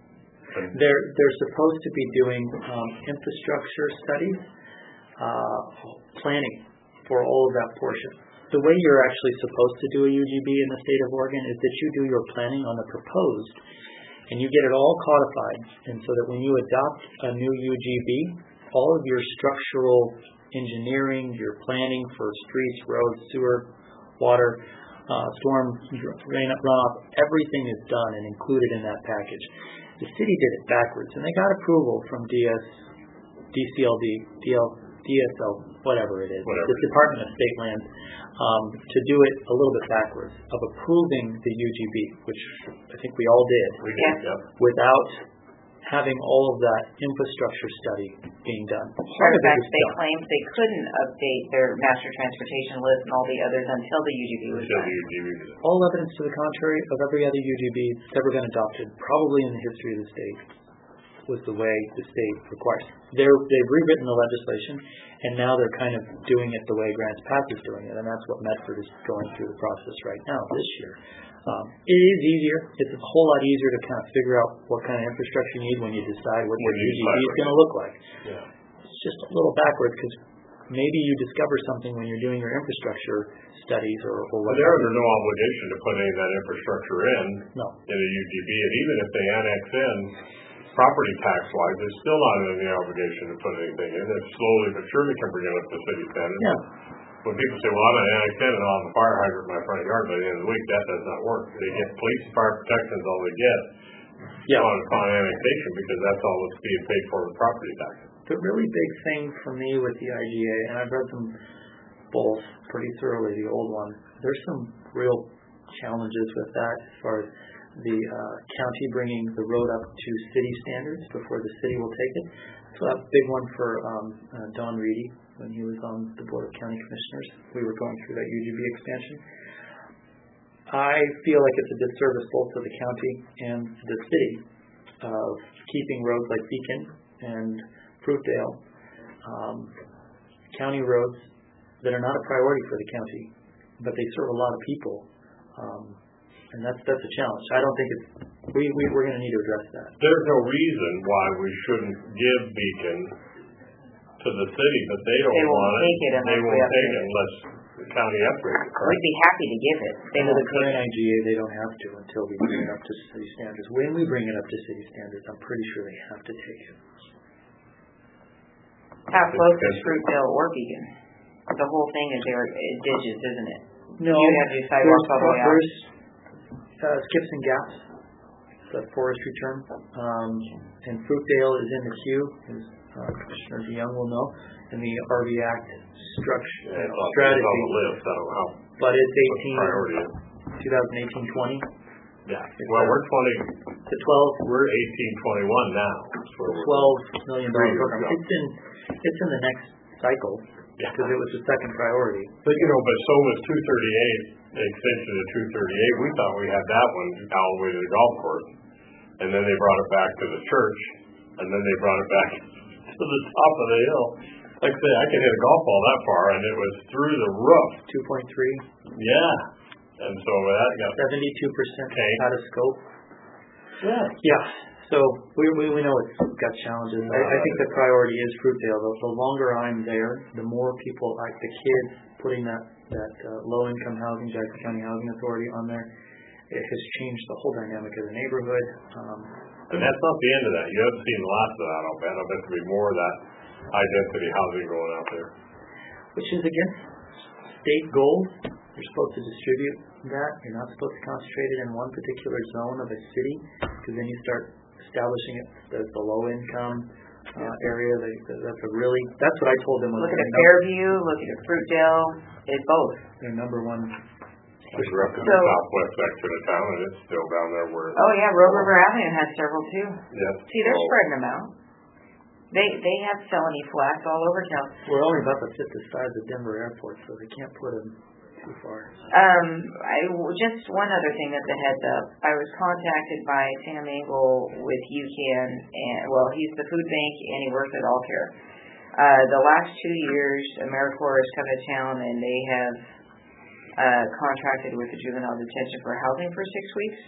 They're they're supposed to be doing um, infrastructure studies, uh, planning for all of that portion. The way you're actually supposed to do a U G B in the state of Oregon is that you do your planning on the proposed, and you get it all codified, and so that when you adopt a new U G B, all of your structural engineering, your planning for streets, roads, sewer, water, uh, storm rain runoff, everything is done and included in that package. The city did it backwards, and they got approval from D S, D C L D, D L, D S O, whatever it is, Whatever. the Department of State Lands, um, to do it a little bit backwards, of approving the U G B, which I think we all did, We did, yep. without having all of that infrastructure study being done. matter Part of of it fact, was they done. claimed they couldn't update their master transportation list and all the others until the U G B was Until done. the U G B is- All evidence to the contrary of every other U G B that's ever been adopted, probably in the history of the state, was the way the state requires. They're, they've rewritten the legislation, and now they're kind of doing it the way Grants Pass is doing it, and that's what Medford is going through the process right now this year. Um, it is easier. It's a whole lot easier to kind of figure out what kind of infrastructure you need when you decide what your When you U G B decide is what going to look like. Yeah. It's just a little backwards because maybe you discover something when you're doing your infrastructure studies or, or But whatever. they're under no obligation to put any of that infrastructure in, No. in a U G B, and even if they annex in, property tax wise, they're still not under the obligation to put anything in. It slowly but surely can bring it up to city standards. Yeah. When people say, well, I'm an annexed in and I'll have a fire hydrant in my front yard by the end of the week, that does not work. They get police and fire protection is all they get. Yeah. On, on annexation, because that's all that's being paid for with property taxes. The really big thing for me with the I G A, and I've read them both pretty thoroughly, the old one, there's some real challenges with that as far as the uh, county bringing the road up to city standards before the city will take it. So a big one for um, uh, Don Reedy when he was on the Board of County Commissioners. We were going through that U G B expansion. I feel like it's a disservice both to the county and the city of keeping roads like Beacon and Fruitdale, um, county roads that are not a priority for the county, but they serve a lot of people, um, and that's that's a challenge. I don't think it's we, we we're going to need to address that. There's no reason why we shouldn't give Beacon to the city, but they don't They won't want take it it. They unless we won't take upgrade it it. unless the county upgrades it. We'd be happy to give it. They Under won't the take current it. I G A, they don't have to until we bring it up to city standards. When we bring it up to city standards, I'm pretty sure they have to take it. How close is Fruitvale or Beacon? The whole thing is there, it ditches, isn't it? No, You have your sidewalks all the way out. there's uh, skips and gaps. It's a forestry term. Um, and Fruitdale is in the queue, as uh, Commissioner DeYoung will know, in the R V Act structure Yeah, it's on- strategy. It's on the list, I don't know how, But it's what the eighteen, priority is. twenty eighteen twenty. Yeah, well, we're twenty, The twelve, we're eighteen twenty-one now. That's where we're- twelve million dollar Three years program. ago. It's in, it's in the next cycle Yeah. because it was the second priority. But, you know, but so was two thirty-eight, the extension of two thirty-eight, we thought we had that one all the way to the golf course. And then they brought it back to the church, and then they brought it back to the top of the hill. Like I say, I could hit a golf ball that far, and it was through the roof. Two point three, Yeah. And so that got, seventy-two percent Okay. out of scope. yeah. Yeah, so we, we, we know it's got challenges. I, I think the priority is Fruitdale. The, the longer I'm there, the more people, like the kids, putting that that uh, low-income housing, Jackson County Housing Authority on there. It has changed the whole dynamic of the neighborhood. Um, And that's not the end of that. You haven't seen lots of that, I'll bet. I'll bet there'll be more of that high-density housing going out there. which is against state goals. You're supposed to distribute that. You're not supposed to concentrate it in one particular zone of a city, because then you start establishing it as the low-income uh, area. They, that's a really, that's what I told them. Was Look at Fairview, look at Fruitdale, it's both. Their number one. I grew up in the So- southwest section of town, and it's still down there where. Oh yeah, Road River Avenue has several too. Yes. See, they're Oh. spreading them out. They they have felony flats all over town. We're only about to fit the size of Denver Airport, so they can't put them too far. Um, I just one other thing as a heads up. I was contacted by Sam Engel with UCAN, and well, he's the food bank and he works at Allcare. Uh, the last two years, AmeriCorps has come to town and they have uh, contracted with the juvenile detention for housing for six weeks.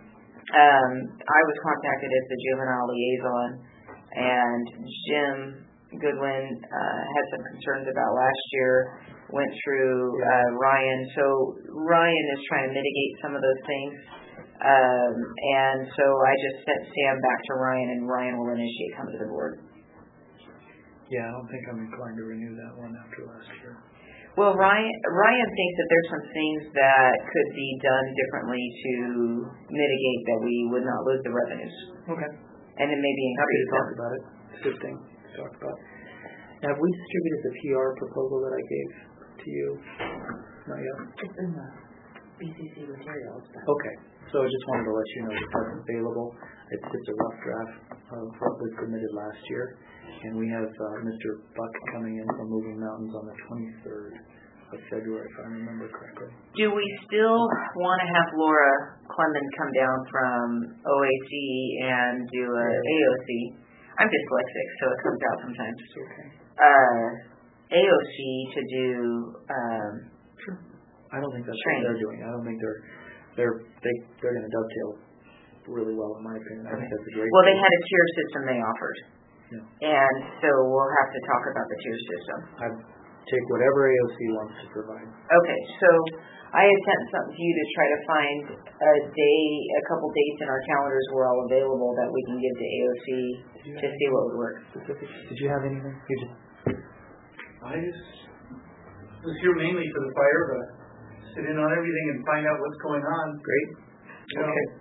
Um, I was contacted as the juvenile liaison, and Jim Goodwin uh, had some concerns about last year. Went through uh, Ryan, so Ryan is trying to mitigate some of those things, um, and so I just sent Sam back to Ryan, and Ryan will initiate coming to the board. Yeah, I don't think I'm inclined to renew that one after last year. Well, Ryan Ryan thinks that there's some things that could be done differently to mitigate that we would not lose the revenues, Okay. and then maybe Happy to increase talk them. about it. It's a good thing to talk about. Have we distributed the P R proposal that I gave to you? Not yet? It's in the B C C materials. Okay. So I just wanted to let you know that that's available. It's, it's a rough draft of what was submitted last year. And we have uh, Mister Buck coming in from Moving Mountains on the twenty-third of February, if I remember correctly. Do we still want to have Laura Clemens come down from O A C and do a A O C? I'm dyslexic, so it comes out sometimes. It's okay. Uh, A O C to do. Um, Sure. I don't think that's Training. what they're doing. I don't think they're they're they, they're going to dovetail really well, in my opinion. I think that's a great. well, they had a tier system they offered, Yeah. and so we'll have to talk about the tier system. I take whatever A O C wants to provide. Okay, so I had sent something to you to try to find a day, a couple dates in our calendars were all available that we can give to A O C to see what would work. Specific. Did you have anything? You just I just was here mainly for the fire, but sit in on everything and find out what's going on. great. You know, Okay.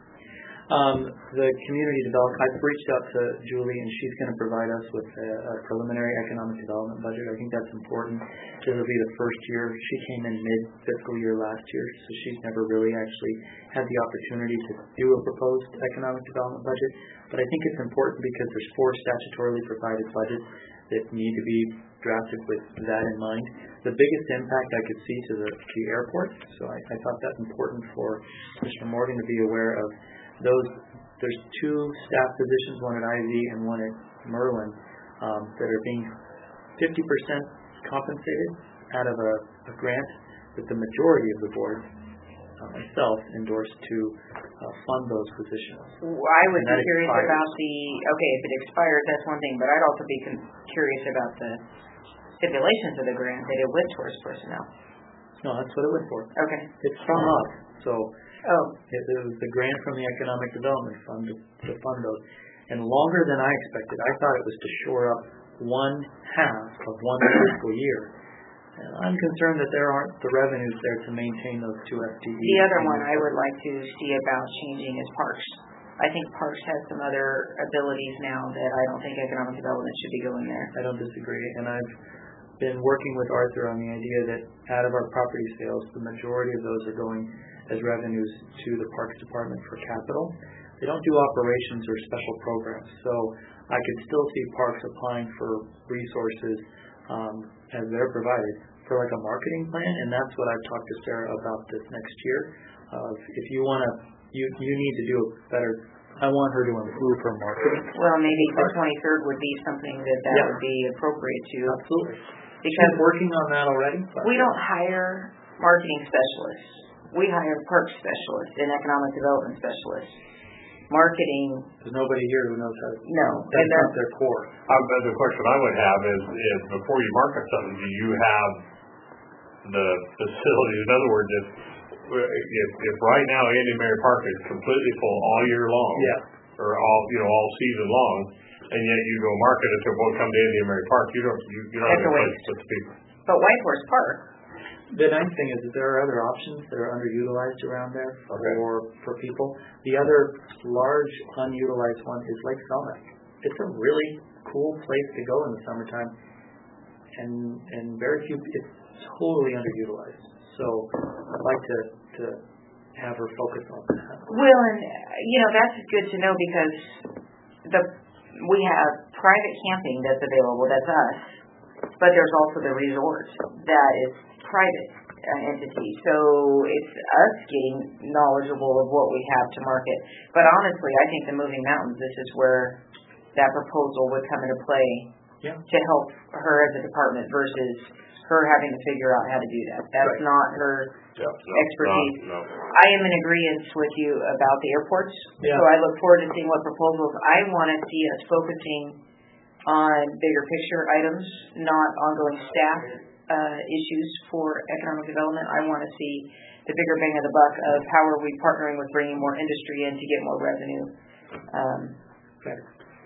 Um, the community development, I've reached out to Julie and she's going to provide us with a, a preliminary economic development budget. I think that's important. This will be the first year. She came in mid-fiscal year last year, so she's never really actually had the opportunity to do a proposed economic development budget. But I think it's important because there's four statutorily provided budgets that need to be drafted with that in mind. The biggest impact I could see to the, the airport, so I, I thought that's important for Mister Morgan to be aware of. Those, there's two staff positions, one at I V and one at Merlin, um, that are being fifty percent compensated out of a, a grant that the majority of the board, uh, myself, endorsed to uh, fund those positions. I would And that be curious expires. about the, okay, if it expires, that's one thing, but I'd also be con- curious about the stipulations of the grant that it went towards personnel. No, that's what it went for. Okay. It's from us, so Oh, it, it was the grant from the Economic Development Fund to, to fund those. And longer than I expected. I thought it was to shore up one half of one fiscal year. And I'm concerned that there aren't the revenues there to maintain those two F T Es. the other one I would like to see about changing is parks. I think parks has some other abilities now that I don't think economic development should be going there. I don't disagree. And I've been working with Arthur on the idea that out of our property sales, the majority of those are going as revenues to the Parks Department for capital. They don't do operations or special programs. So I could still see parks applying for resources um, as they're provided for like a marketing plan. And that's what I've talked to Sarah about this next year. Uh, if you want to, you, you need to do a better, I want her to improve her marketing. Well, maybe the twenty-third would be something that that Yeah. would be appropriate to. Absolutely. Because She's working on that already. we don't hire marketing specialists. We hire park specialists and economic development specialists. Marketing, There's nobody here who knows how to. no. That's And not the, their core. Um, but the question I would have is, is before you market something, do you have the facilities. In other words, if if, if right now Indian Mary Park is completely full all year long, Yeah. or all you know all season long, and yet you go market it to won't come to Indian Mary Park, you don't you, you don't That's have a a place waste. to put the people. But White Horse Park, The nice thing is that there are other options that are underutilized around there for Okay. for people. The other large unutilized one is Lake Summit. It's a really cool place to go in the summertime, and and very few. It's totally underutilized. So I'd like to to have her focus on that. well, and uh, you know that's good to know because the we have private camping that's available. That's us, but there's also the resort that is private uh, entity. So it's us getting knowledgeable of what we have to market. But honestly, I think the Moving Mountains. This is where that proposal would come into play Yeah. to help her as a department versus her having to figure out how to do that. That's Right. not her Yeah, no, expertise. No, no. I am in agreement with you about the airports, Yeah. so I look forward to seeing what proposals. I want to see us focusing on bigger picture items, not ongoing staff uh, issues for economic development. I want to see the bigger bang of the buck of how are we partnering with bringing more industry in to get more revenue. Um, Better.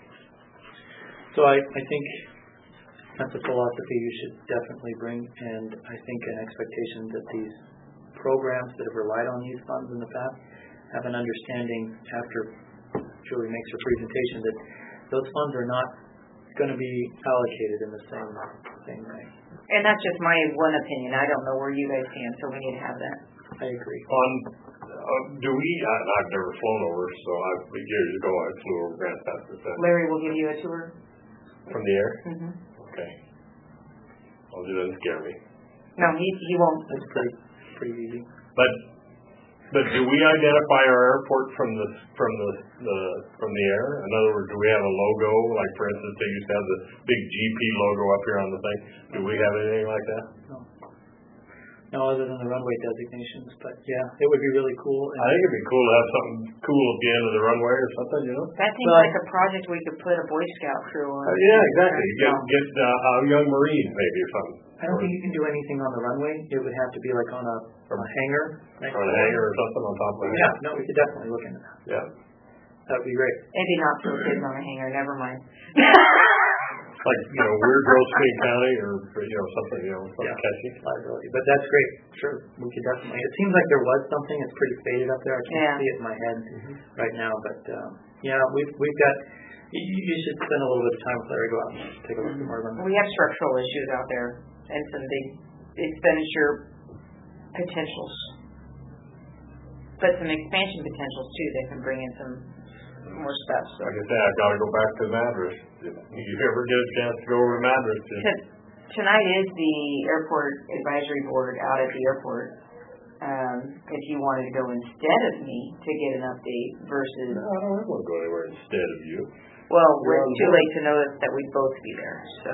So I, I think that's a philosophy you should definitely bring, and I think an expectation that these programs that have relied on these funds in the past have an understanding after Julie makes her presentation that those funds are not going to be allocated in the same same way. and that's just my one opinion. I don't know where you guys stand, so we need to have that. I agree. On, uh, do we, I, I've never flown over, so I, years ago I flew over Grand Rapids. Larry will give you a tour. From the air? Mm-hmm. Okay. Well, it doesn't scare me. No, he he won't. That's pretty pretty easy. But, but do we identify our airport from the, from the, the, from the air? In other words, do we have a logo, like for instance, they used to have the big G P logo up here on the thing. Do we have anything like that? No. No, other than the runway designations, but yeah, it would be really cool. And I think it'd be cool to have something cool at the end of the runway or something, you know? That seems Well- like a project we could put a Boy Scout crew on. Uh, yeah, exactly. Get, get uh, a young Marine maybe or something. I don't think you can do anything on the runway. It would have to be like on a, a hangar. next Or a to it. hangar or something on top of it. Yeah, no, we could definitely look into that. Yeah. That would be great. Maybe not for kids on a hanger, never mind. Like, you know, Weird Grove State County or, you know, something, you know, something Yeah. catchy. Liability, but that's great. Sure, we could definitely. It seems like there was something. It's pretty faded up there. I can't Yeah. see it in my head right now, but um, yeah, we've we've got. You, you should spend a little bit of time with Larry. Go out and take a look at Merlin. We have structural issues out there and some big expenditure potentials. But some expansion potentials too that can bring in some more stuff. So. Like I said, I've got to go back to Madras. If you ever get a chance to go over to Madras, just, T- Tonight is the airport advisory board out at the airport. Um, if you wanted to go instead of me to get an update versus, no, I don't want to go anywhere instead of you. well, You're we're on too board. late to know that, that we'd both be there. So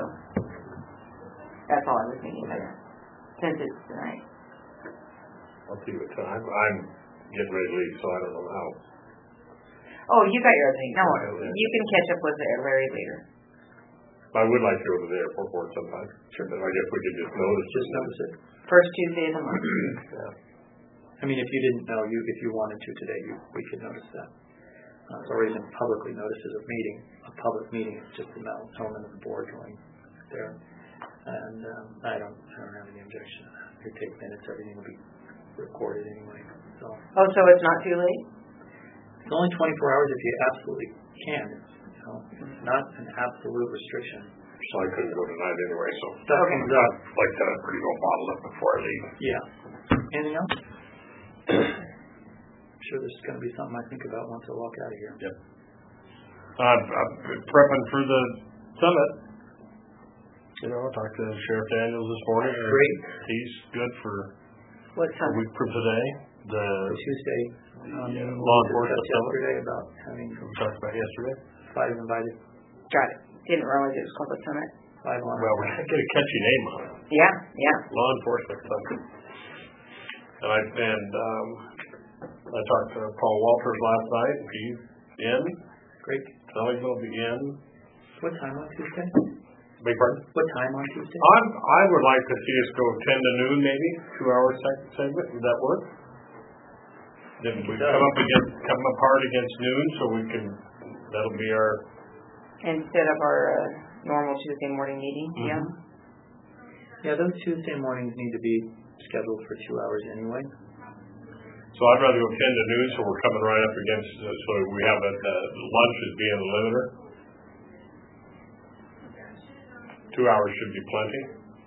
that's all I was thinking of. Since it's tonight. I'll see what time. I'm getting ready to leave, so I don't know how. Oh, you got your other thing. No, Yeah. you can catch up with Larry later. I would like to go to the airport board sometime. Sure. But I guess we could just notice. Just notice it. First Tuesday of the month. Yeah. I mean, if you didn't know, you if you wanted to today, you, we could notice that. Uh, it's already been publicly noticed as a meeting, a public meeting. It's just the element of the board going there. And um, I don't, I don't have any objection to that. You take minutes, everything will be recorded anyway. So Oh, so it's not too late? it's only twenty-four hours if you absolutely can. It's, you know, it's not an absolute restriction. So I couldn't go tonight anyway, so. Stuff comes up. Like that, I'm pretty well bottled up before I leave. Yeah. Anything else? I'm sure there's going to be something I think about once I walk out of here. Yep. Uh, I'm prepping for the summit. You know, I talked to Sheriff Daniels this morning. and Great. He's good for What's a up? week from today. The Tuesday, um, Yeah, we law discussed enforcement summit. yesterday about having we talked about yesterday. five invited, Got it. Didn't realize it was called the summit. five on. Well, we gotta get a catchy name on it. Yeah, yeah. Law enforcement summit. And I and um, I talked to Paul Walters last night. He's in. Great. Kelly will be in. What time on Tuesday? Big pardon? What time on Tuesday? I'm, I would like to see us go ten to noon maybe, two hour seg- segment, would that work? Then we come up against, come up hard against noon so we can, that'll be our. Instead of our uh, normal Tuesday morning meeting, Mm-hmm. yeah. Yeah, those Tuesday mornings need to be scheduled for two hours anyway. So I'd rather go ten to noon so we're coming right up against, uh, so we have a, uh, lunch as being the limiter. Two hours should be plenty.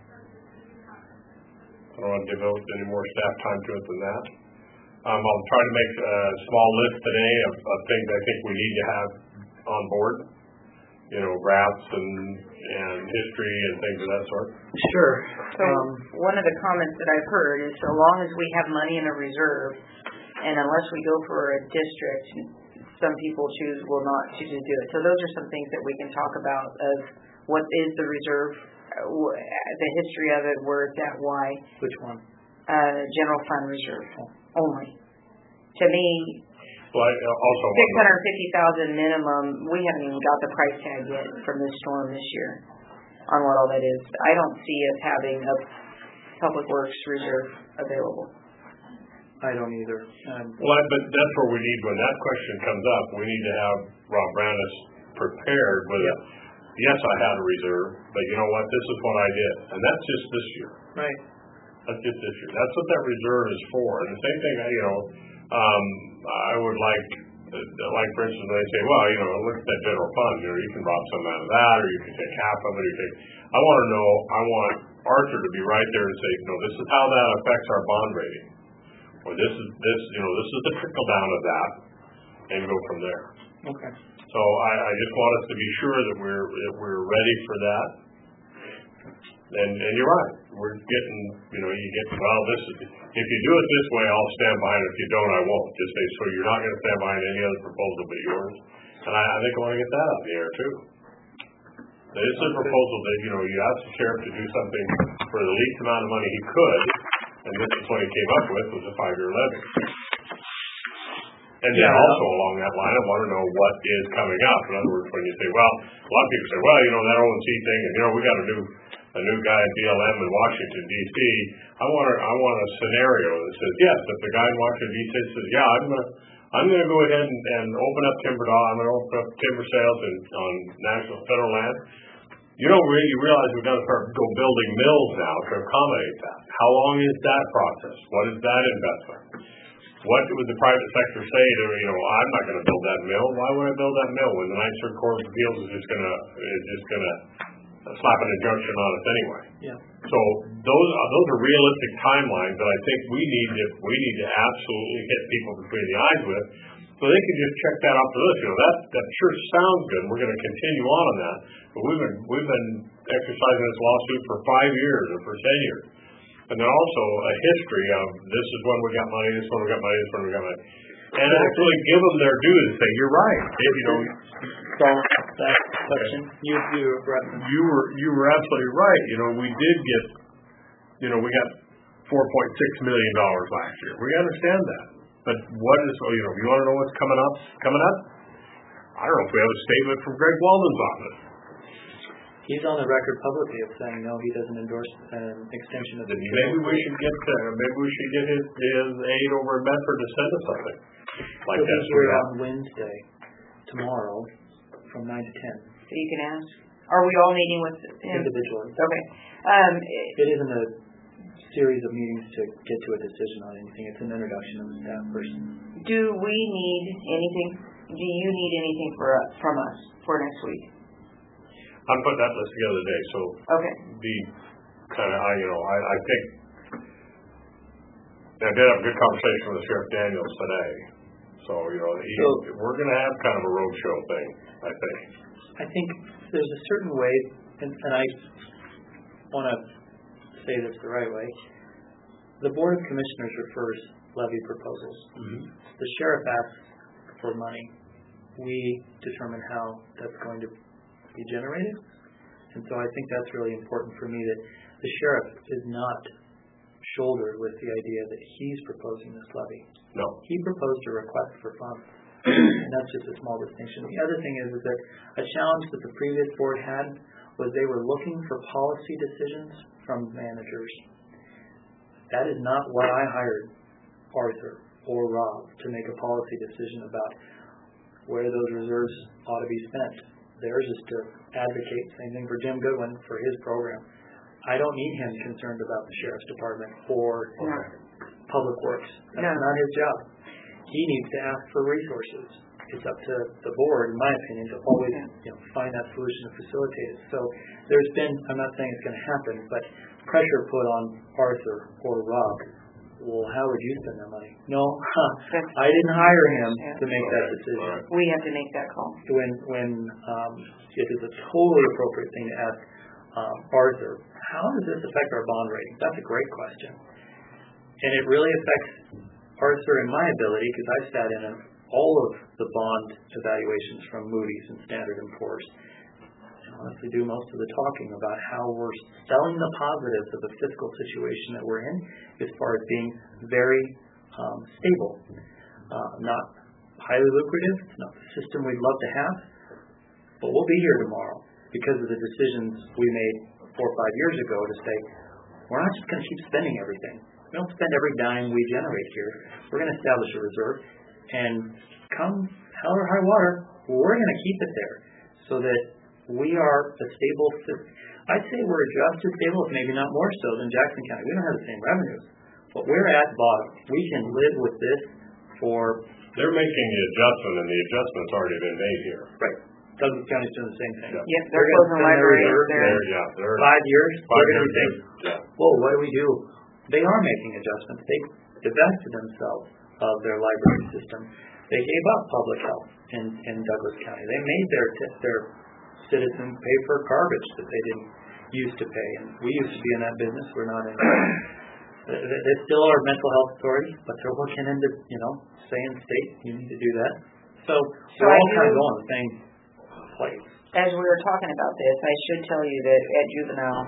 I don't want to devote any more staff time to it than that. Um, I'll try to make a small list today of, of things I think we need to have on board. You know, rafts and, and history and things of that sort. Sure. So Um, one of the comments that I've heard is so long as we have money in a reserve, and unless we go for a district, some people choose will not choose to do it. So those are some things that we can talk about of what is the reserve, uh, wh- the history of it, where it's at, why. which one? Uh, general fund reserve only. To me, Well, I uh, also six hundred fifty thousand minimum. We haven't even got the price tag yet from this storm this year on what all that is. I don't see us having a public works reserve available. I don't either. Um, Well, I- but that's where we need, when that question comes up, we need to have Rob Brandis prepared with, Yep. yes, I had a reserve, but you know what, this is what I did. And that's just this year. right. That's just this year. That's what that reserve is for. And the same thing, you know, um, I would like, uh, like for instance, when they say, well, you know, look at that general fund, you know, you can drop some out of that, or you can take half of it, or you take, I want to know, I want Arthur to be right there and say, no, this is how that affects our bond rating. Or this is, this, you know, this is the trickle down of that, and go from there. Okay. So I, I just want us to be sure that we're, that we're ready for that. And, and you're right. We're getting, you know, you get, well, this is, if you do it this way, I'll stand behind it. If you don't, I won't. Just say, so you're not going to stand behind any other proposal but yours. And I, I think I want to get that out in the air, too. This is a proposal that, you know, you ask the sheriff to do something for the least amount of money he could, and this is what he came up with, was a five-year levy. And then Yeah. also along that line, I want to know what is coming up. In other words, when you say, well, a lot of people say, well, you know, that O and C thing, and, you know, we got a new a new guy at B L M in Washington, D C I want a, I want a scenario that says, yes, if the guy in Washington, D C says, yeah, I'm going to I'm going to go ahead and, and open up timber doll, I'm going to open up timber sales in, on national federal land. You know, really, you realize we've got to start go building mills now to accommodate that. How long is that process? What is that investment? What would the private sector say to, you know, I'm not going to build that mill. Why would I build that mill when the Ninth Circuit Court of Appeals is just going to is just going to slap an injunction on us anyway? Yeah. So those are, those are realistic timelines that I think we need to we need to absolutely hit people between the eyes with, so they can just check that off the list. You know, that that sure sounds good. We're going to continue on on that, but we've been we've been exercising this lawsuit for five years or for ten years, and then also a history of this is when we got money, this is when we got money, this is when we got money, and actually give them their due and say you're right. If, you know. So that section, you you referenced. You were you were absolutely right. You know, we did get, you know, we got four point six million dollars last year. We understand that, but what is, oh, you know, you want to know what's coming up? Coming up? I don't know if we have a statement from Greg Walden's office. He's on the record publicly of saying no, he doesn't endorse an extension of the. Maybe we should get uh, maybe we should get his, his aide over in Medford to send us something like He'll that. be here on Wednesday, tomorrow, from nine to ten. So you can ask. Are we all meeting with him? Individually. Okay. Um, It isn't a series of meetings to get to a decision on anything. It's an introduction of a staff person. do we need anything? Do you need anything for us, from us for next week? I'm putting that list together today, so Okay. be kind of, I you know, I, I think I did have a good conversation with Sheriff Daniels today. So, you know, he, So, we're going to have kind of a roadshow thing, I think. I think there's a certain way, and, and I want to say this the right way. The Board of Commissioners refers levy proposals. Mm-hmm. The sheriff asks for money. We determine how that's going to be generated. And so I think that's really important for me, that the sheriff is not shouldered with the idea that he's proposing this levy. No. He proposed a request for funds. And that's just a small distinction. The other thing is, is that a challenge that the previous board had was they were looking for policy decisions from managers. That is not what I hired Arthur or Rob to make a policy decision about where those reserves ought to be spent. Theirs is to advocate, same thing for Jim Goodwin for his program. I don't need him concerned about the Sheriff's Department or No. Public Works. That's No. not his job. He needs to ask for resources. It's up to the board, in my opinion, to always you know, find that solution and facilitate it. So there's been, I'm not saying it's going to happen, but pressure put on Arthur or Rob. Well, how would you spend that money? No, I didn't hire him to make that decision. We have to make that call. When, when um, it is a totally appropriate thing to ask um, Arthur, how does this affect our bond rating? That's a great question. And it really affects Arthur and my ability, because I've sat in all of the bond evaluations from Moody's and Standard and Poor's. I honestly do most of the talking about how we're selling the positives of the fiscal situation that we're in as far as being very um, stable. Uh, not highly lucrative. It's not the system we'd love to have. But we'll be here tomorrow because of the decisions we made four or five years ago to say, we're not just going to keep spending everything. We don't spend every dime we generate here. We're going to establish a reserve, and come hell or high water, we're going to keep it there so that we are a stable system. I'd say we're just as stable, if maybe not more so, than Jackson County. We don't have the same revenues, but we're at bottom. We can live with this for... They're making the adjustment, and the adjustment's already been made here. Right. Douglas County's doing the same thing. Yeah. Yep, they're closing libraries. They're, They're, yeah, they're Five years, five they're going to years be saying, yeah. whoa, what do we do? They are making adjustments. They divested themselves of their library system. They gave up public health in, in Douglas County. They made their their citizens pay for garbage that they didn't used to pay. And we used to be in that business. We're not in. They they still are mental health authority, but they're looking into, you know, saying state, you need to do that. So, So we're I all kind of do- going the same place. as we were talking about this, I should tell you that at juvenile,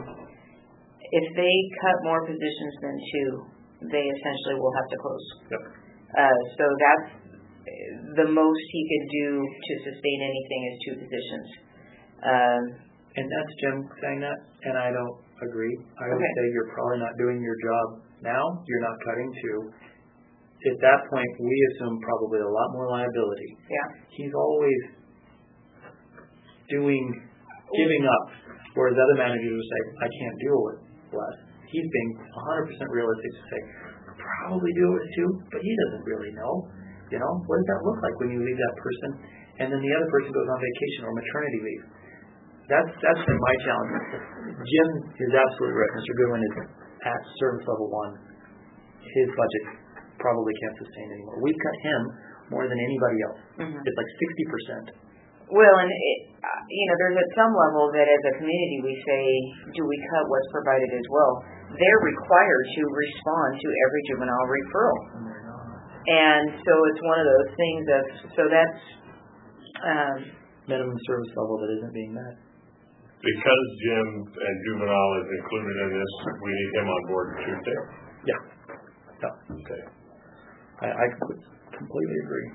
if they cut more positions than two, they essentially will have to close. Yep. Uh, so that's the most he could do to sustain anything is two positions. Um, And that's Jim saying that, and I don't agree. I would Okay. say you're probably not doing your job now. You're not cutting two. At that point, we assume probably a lot more liability. yeah. He's always doing, giving up, whereas other managers will say, I can't deal with less. He's being one hundred percent realistic to say, I'll probably do it with two, but he doesn't really know. You know, what does that look like when you leave that person, and then the other person goes on vacation or maternity leave? That's that's been my challenge. Jim is absolutely right. Mister Goodwin is at service level one. His budget probably can't sustain anymore. We've cut him more than anybody else. Mhm. It's like sixty percent. Well, and it, uh, you know, there's at some level that as a community we say, do we cut what's provided as well? They're required to respond to every juvenile referral, and so it's one of those things of so that's um, Minimum service level that isn't being met. Because Jim and juvenile is included in this, we need him on board Tuesday. Yeah. Yeah. Okay. I, I completely agree.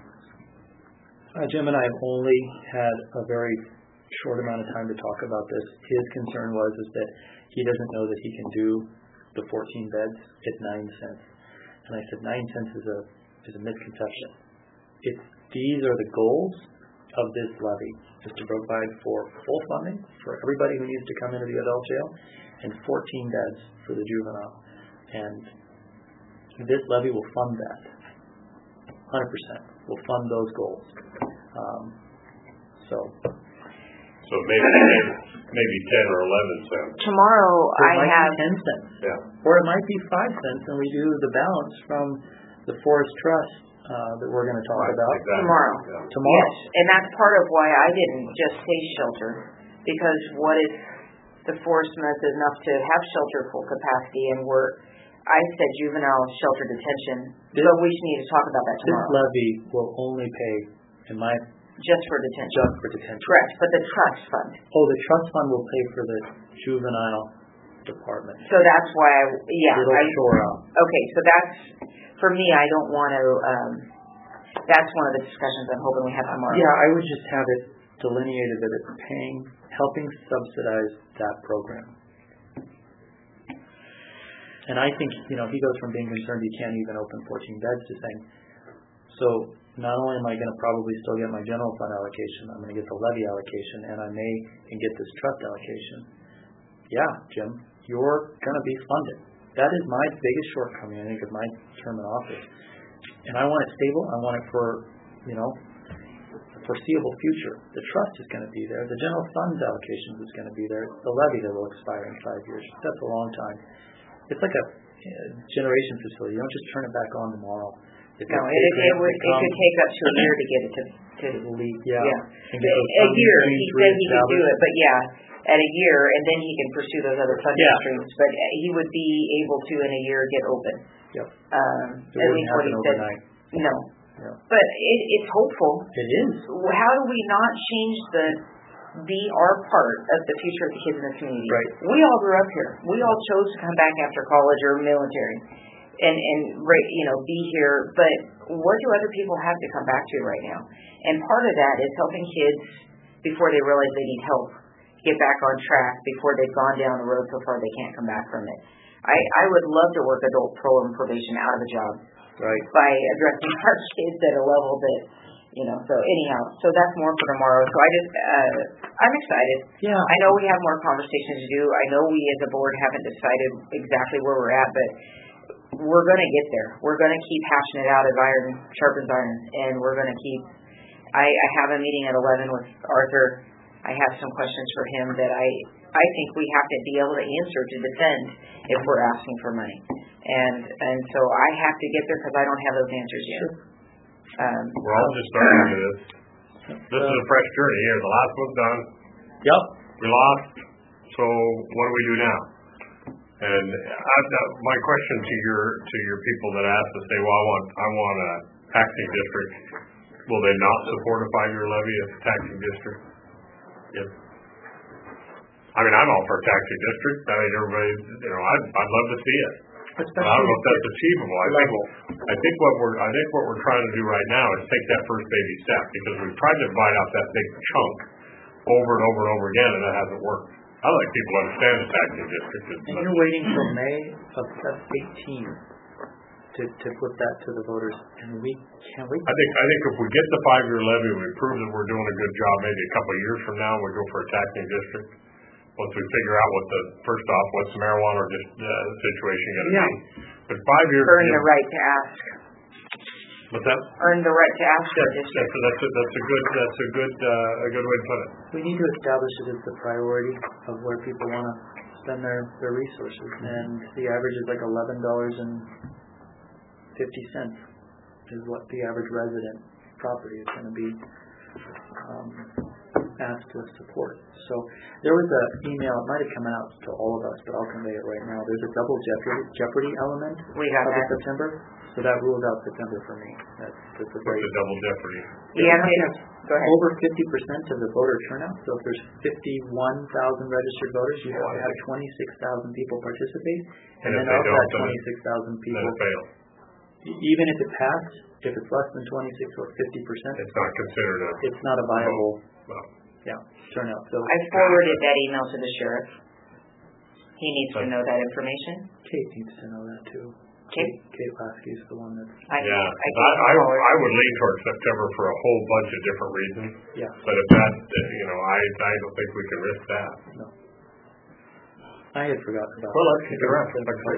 Uh, Jim and I have only had a very short amount of time to talk about this. His concern was is that he doesn't know that he can do the fourteen beds at nine cents. And I said nine cents is a is a misconception. It's these are the goals of this levy, is to provide for full funding for everybody who needs to come into the adult jail, and fourteen beds for the juvenile. And this levy will fund that. one hundred percent will fund those goals. Um, so So maybe maybe ten or eleven cents. tomorrow. it I might have be ten cents, Yeah. or it might be five cents, and we do the balance from the Forest Trust uh, that we're going to talk Right, about exactly. tomorrow. Yeah. tomorrow. Yes, and that's part of why I didn't just say shelter, because what if the forest mess is enough to have shelter full capacity, and we're, I said juvenile shelter detention, This- but we should need to talk about that This tomorrow, levy will only pay, in my just for detention. just for detention. Correct, but the trust fund. Oh, the trust fund will pay for the juvenile department. So that's why, I, yeah. It'll I, shore up. okay, so that's, for me, I don't want to, um, that's one of the discussions I'm hoping we have tomorrow. Yeah, I would just have it delineated that it's paying helping subsidize that program. And I think, you know, he goes from being concerned you can't even open fourteen beds to saying, so not only am I going to probably still get my general fund allocation, I'm going to get the levy allocation, and I may can get this trust allocation. Yeah, Jim, you're going to be funded. That is my biggest shortcoming, I think, of my term in office. And I want it stable. I want it for, you know, the foreseeable future. The trust is going to be there. The general funds allocations is going to be there. The levy that will expire in five years. That's a long time. It's like a uh, generation facility. You don't just turn it back on tomorrow. If No, it, it, it would, it could take up to a year to get it to, to leak, yeah. yeah. And get those A funding year, he streams said he could do reestablished. it, but yeah, at a year, and then he can pursue those other funding Yeah. streams, but he would be able to in a year get open. Yep. Um, It at wouldn't least what he happen said. overnight. No. Yeah. But it, it's hopeful. It is. How do we not change the, be our part of the future of the kids in the community? Right. We all grew up here. We all chose to come back after college or military and, and you know, be here. But what do other people have to come back to right now? And part of that is helping kids before they realize they need help, get back on track before they've gone down the road so far they can't come back from it. I, I would love to work adult parole and probation out of a job. Right. By addressing our kids at a level that, you know, so anyhow, so that's more for tomorrow. So I just, uh, I'm excited. Yeah. I know we have more conversations to do. I know we as a board haven't decided exactly where we're at, but we're going to get there. We're going to keep hashing it out as iron sharpens iron, and we're going to keep, I, I have a meeting at eleven with Arthur. I have some questions for him that I, I think we have to be able to answer to defend if we're asking for money. And and so I have to get there because I don't have those answers yet. Um, We're all just starting to this. This is a fresh journey here. The last one's done. Yep. We lost. So what do we do now? And I, my question to your to your people that ask to say, well, I want I want a taxing district. Will they not support a five-year levy as a taxing district? Yes. I mean, I'm all for a taxing district. I mean, everybody, you know, I'd I'd love to see it. But I don't know if that's achievable. I think I think what we're I think what we're trying to do right now is take that first baby step, because we've tried to bite out that big chunk over and over and over again, and that hasn't worked. I like people to understand the taxing district. And you're waiting till May of eighteen to to put that to the voters, and we can't wait. I think I think if we get the five-year levy, we prove that we're doing a good job. Maybe a couple of years from now, we go for a taxing district. Once we figure out what the first off, what's the marijuana just uh, situation going to Yeah. be? But five years. earn the right to ask. What's that? Earn the right to ask for a That's, district. that's, a, that's a good that's a good uh, a good way to put it. We need to establish it as the priority of where people want to spend their, their resources, and the average is like eleven dollars and fifty cents is what the average resident property is going to be um, asked to support. So there was an email, it might have come out to all of us, but I'll convey it right now. There's a double jeopardy, jeopardy element We got of that. September, so that rules out September for me. That's, that's a What's very the double jeopardy? Yeah, okay. Go ahead. over fifty percent of the voter turnout. So if there's fifty-one thousand registered voters, you have to have twenty-six thousand people participate. And, And if then they of don't, that then it- twenty-six thousand Then people, it fails. e- even if it passed, if it's less than twenty-six or fifty percent, It's not considered a. it's not a viable Well, yeah, turnout. So I forwarded that email to the sheriff. He needs to Okay. know that information. Kate needs to know that too. Okay. Kate Lasky is the one that's, I, yeah, I, I, gave I, him a I would lean towards September for a whole bunch of different reasons. yeah, But if that, you know, I I don't think we can risk that. no. I had forgotten about Well, that. let's kick it around.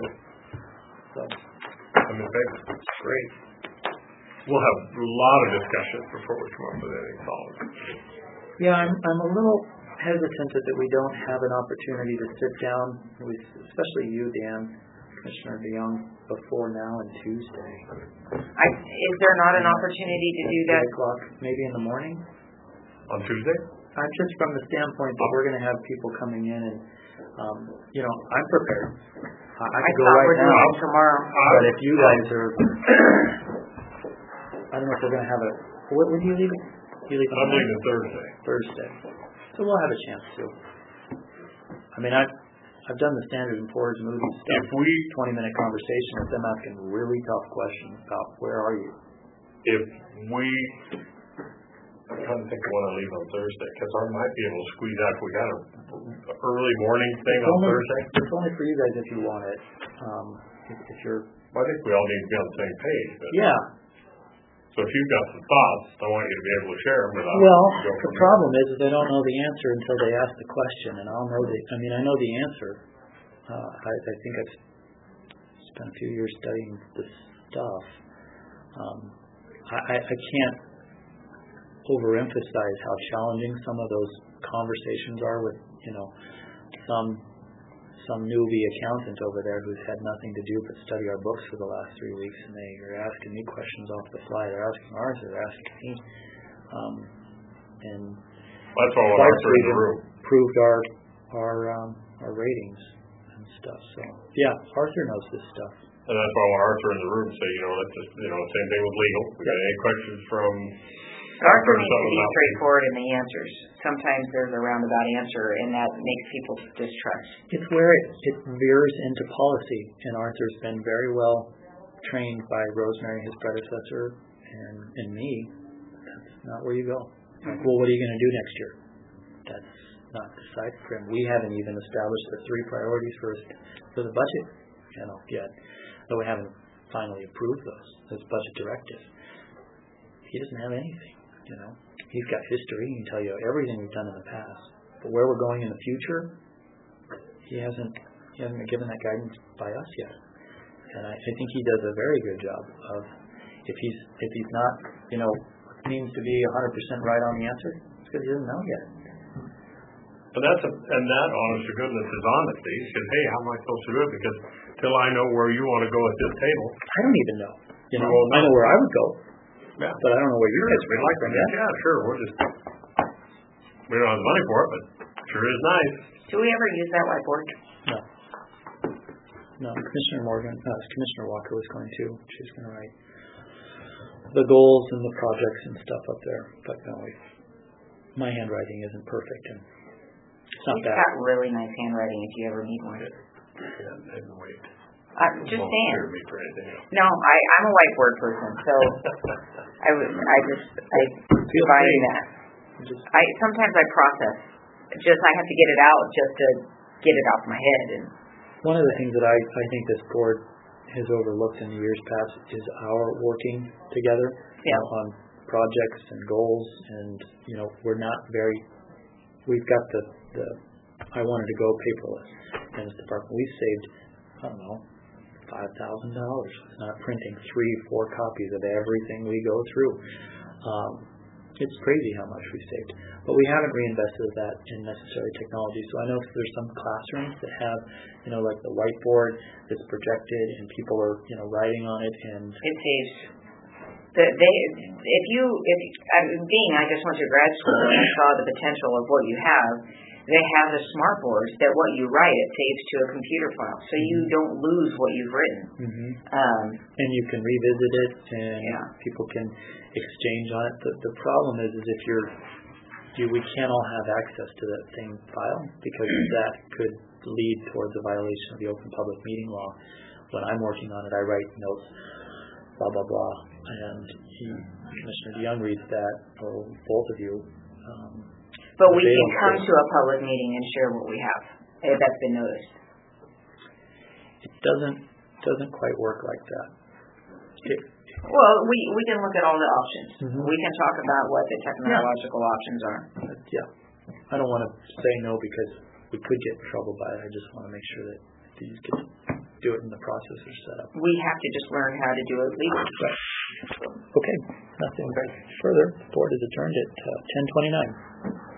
So, I'm in favor. great. We'll have a lot of discussions before we come up with anything solid. Yeah, I'm, I'm a little hesitant that we don't have an opportunity to sit down with, especially you, Dan, Commissioner DeYoung, before now and Tuesday. I, is there not an opportunity to do that? Eight o'clock, maybe in the morning? On Tuesday? I'm just from the standpoint that we're going to have people coming in and, um, you know, I'm prepared. I, I I could go thought right we're doing now, it tomorrow. but if you guys are, I don't know if we're going to have a, when when do you leave? You leave on I'm Monday? leaving Thursday. Thursday. So we'll have a chance to. I mean, I've, I've done the standard and Poor's movie If stuff, we, twenty minute conversation with them asking really tough questions about where are you? if we I'm trying to think of when I leave on Thursday, because I might be able to squeeze out if we got a a early morning thing It's on only, Thursday. it's only for you guys if you want it. Um, if, if you're, Well, I think we all need to be on the same page, but. yeah. So if you've got some thoughts, I want you to be able to share them without. Well, go the from problem is, is they don't know the answer until they ask the question, and I'll know the, I mean, I know the answer. Uh, I, I think I've spent a few years studying this stuff. Um, I, I I can't overemphasize how challenging some of those conversations are with, you know, some some newbie accountant over there who's had nothing to do but study our books for the last three weeks, and they are asking me questions off the fly. They're asking ours, they're asking me. Um, and That's why I want Arthur in the room. Proved our our um, our ratings and stuff. So yeah, Arthur knows this stuff. And that's why I want Arthur in the room, so, you know, let's just, you know, same thing with legal. We got any questions from? Arthur needs to something be about- straightforward in the answers. Sometimes there's a roundabout answer, and that makes people distrust. It's where it, it veers into policy, and Arthur's been very well trained by Rosemary, his predecessor, and, and me. That's not where you go. Like, well, what are you going to do next year? That's not decided for him. We haven't even established the three priorities for for the budget, you know, yet. Though we haven't finally approved those, those budget directives. He doesn't have anything, you know. He's got history. He can tell you everything we've done in the past. But where we're going in the future, he hasn't he hasn't been given that guidance by us yet. And I, I think he does a very good job of, if he's if he's not, you know, means to be one hundred percent right on the answer, it's because he doesn't know yet. And that's a, and that, honest to goodness, is honesty. He says, hey, how am I supposed to do it? Because till I know where you want to go at this table. I don't even know. You know, Well, no. I know where I would go, Yeah. but I don't know where you Sure, guys we would like from that. that. Yeah, sure. We'll just, we don't have the money for it, but sure is nice. Do we ever use that whiteboard? No. No, Commissioner Morgan, uh, Commissioner Walker was going to. She's going to write the goals and the projects and stuff up there. But no, we, my handwriting isn't perfect, and it's not He's bad. got really nice handwriting if you ever need one. Yeah, and wait. Uh, just Won't saying. hear me for anything else. No, I, I'm a whiteboard person, so I was, I just, I Feel find free. that. Just, I, sometimes I process. Just, I have to get it out just to get it off my head. And one of the things that I, I think this board has overlooked in the years past is our working together, you Yeah. know, on projects and goals, and you know, we're not very. We've got the the I wanted to go paperless in this department. We've saved, I don't know, five thousand dollars. It's not printing three, four copies of everything we go through. Um, it's crazy how much we saved, but we haven't reinvested that in necessary technology. So I know there's some classrooms that have, you know, like the whiteboard that's projected, and people are, you know, writing on it, and it saves. The, they, if you, if I mean, being, I just went to grad school and I saw the potential of what you have. They have the smart boards that what you write, it saves to a computer file, so you don't lose what you've written. mm-hmm. Um, and you can revisit it, and Yeah. people can exchange on it. The, the problem is, is if you're, you, we can't all have access to that same file, because that could lead towards a violation of the Open Public Meeting Law. When I'm working on it, I write notes, blah, blah, blah, and he, Commissioner DeYoung reads that, or both of you. Um, but we they can don't come see- to a public meeting and share what we have. If that's been noticed. It doesn't doesn't quite work like that. It, Well, we, we can look at all the options. Mhm. We can talk about what the technological options are. But, yeah, I don't want to say no because we could get in trouble by it. I just want to make sure that these get to do it in the process are set up. We have to just learn how to do it legally. Okay, nothing further. The board is adjourned at uh, ten twenty-nine.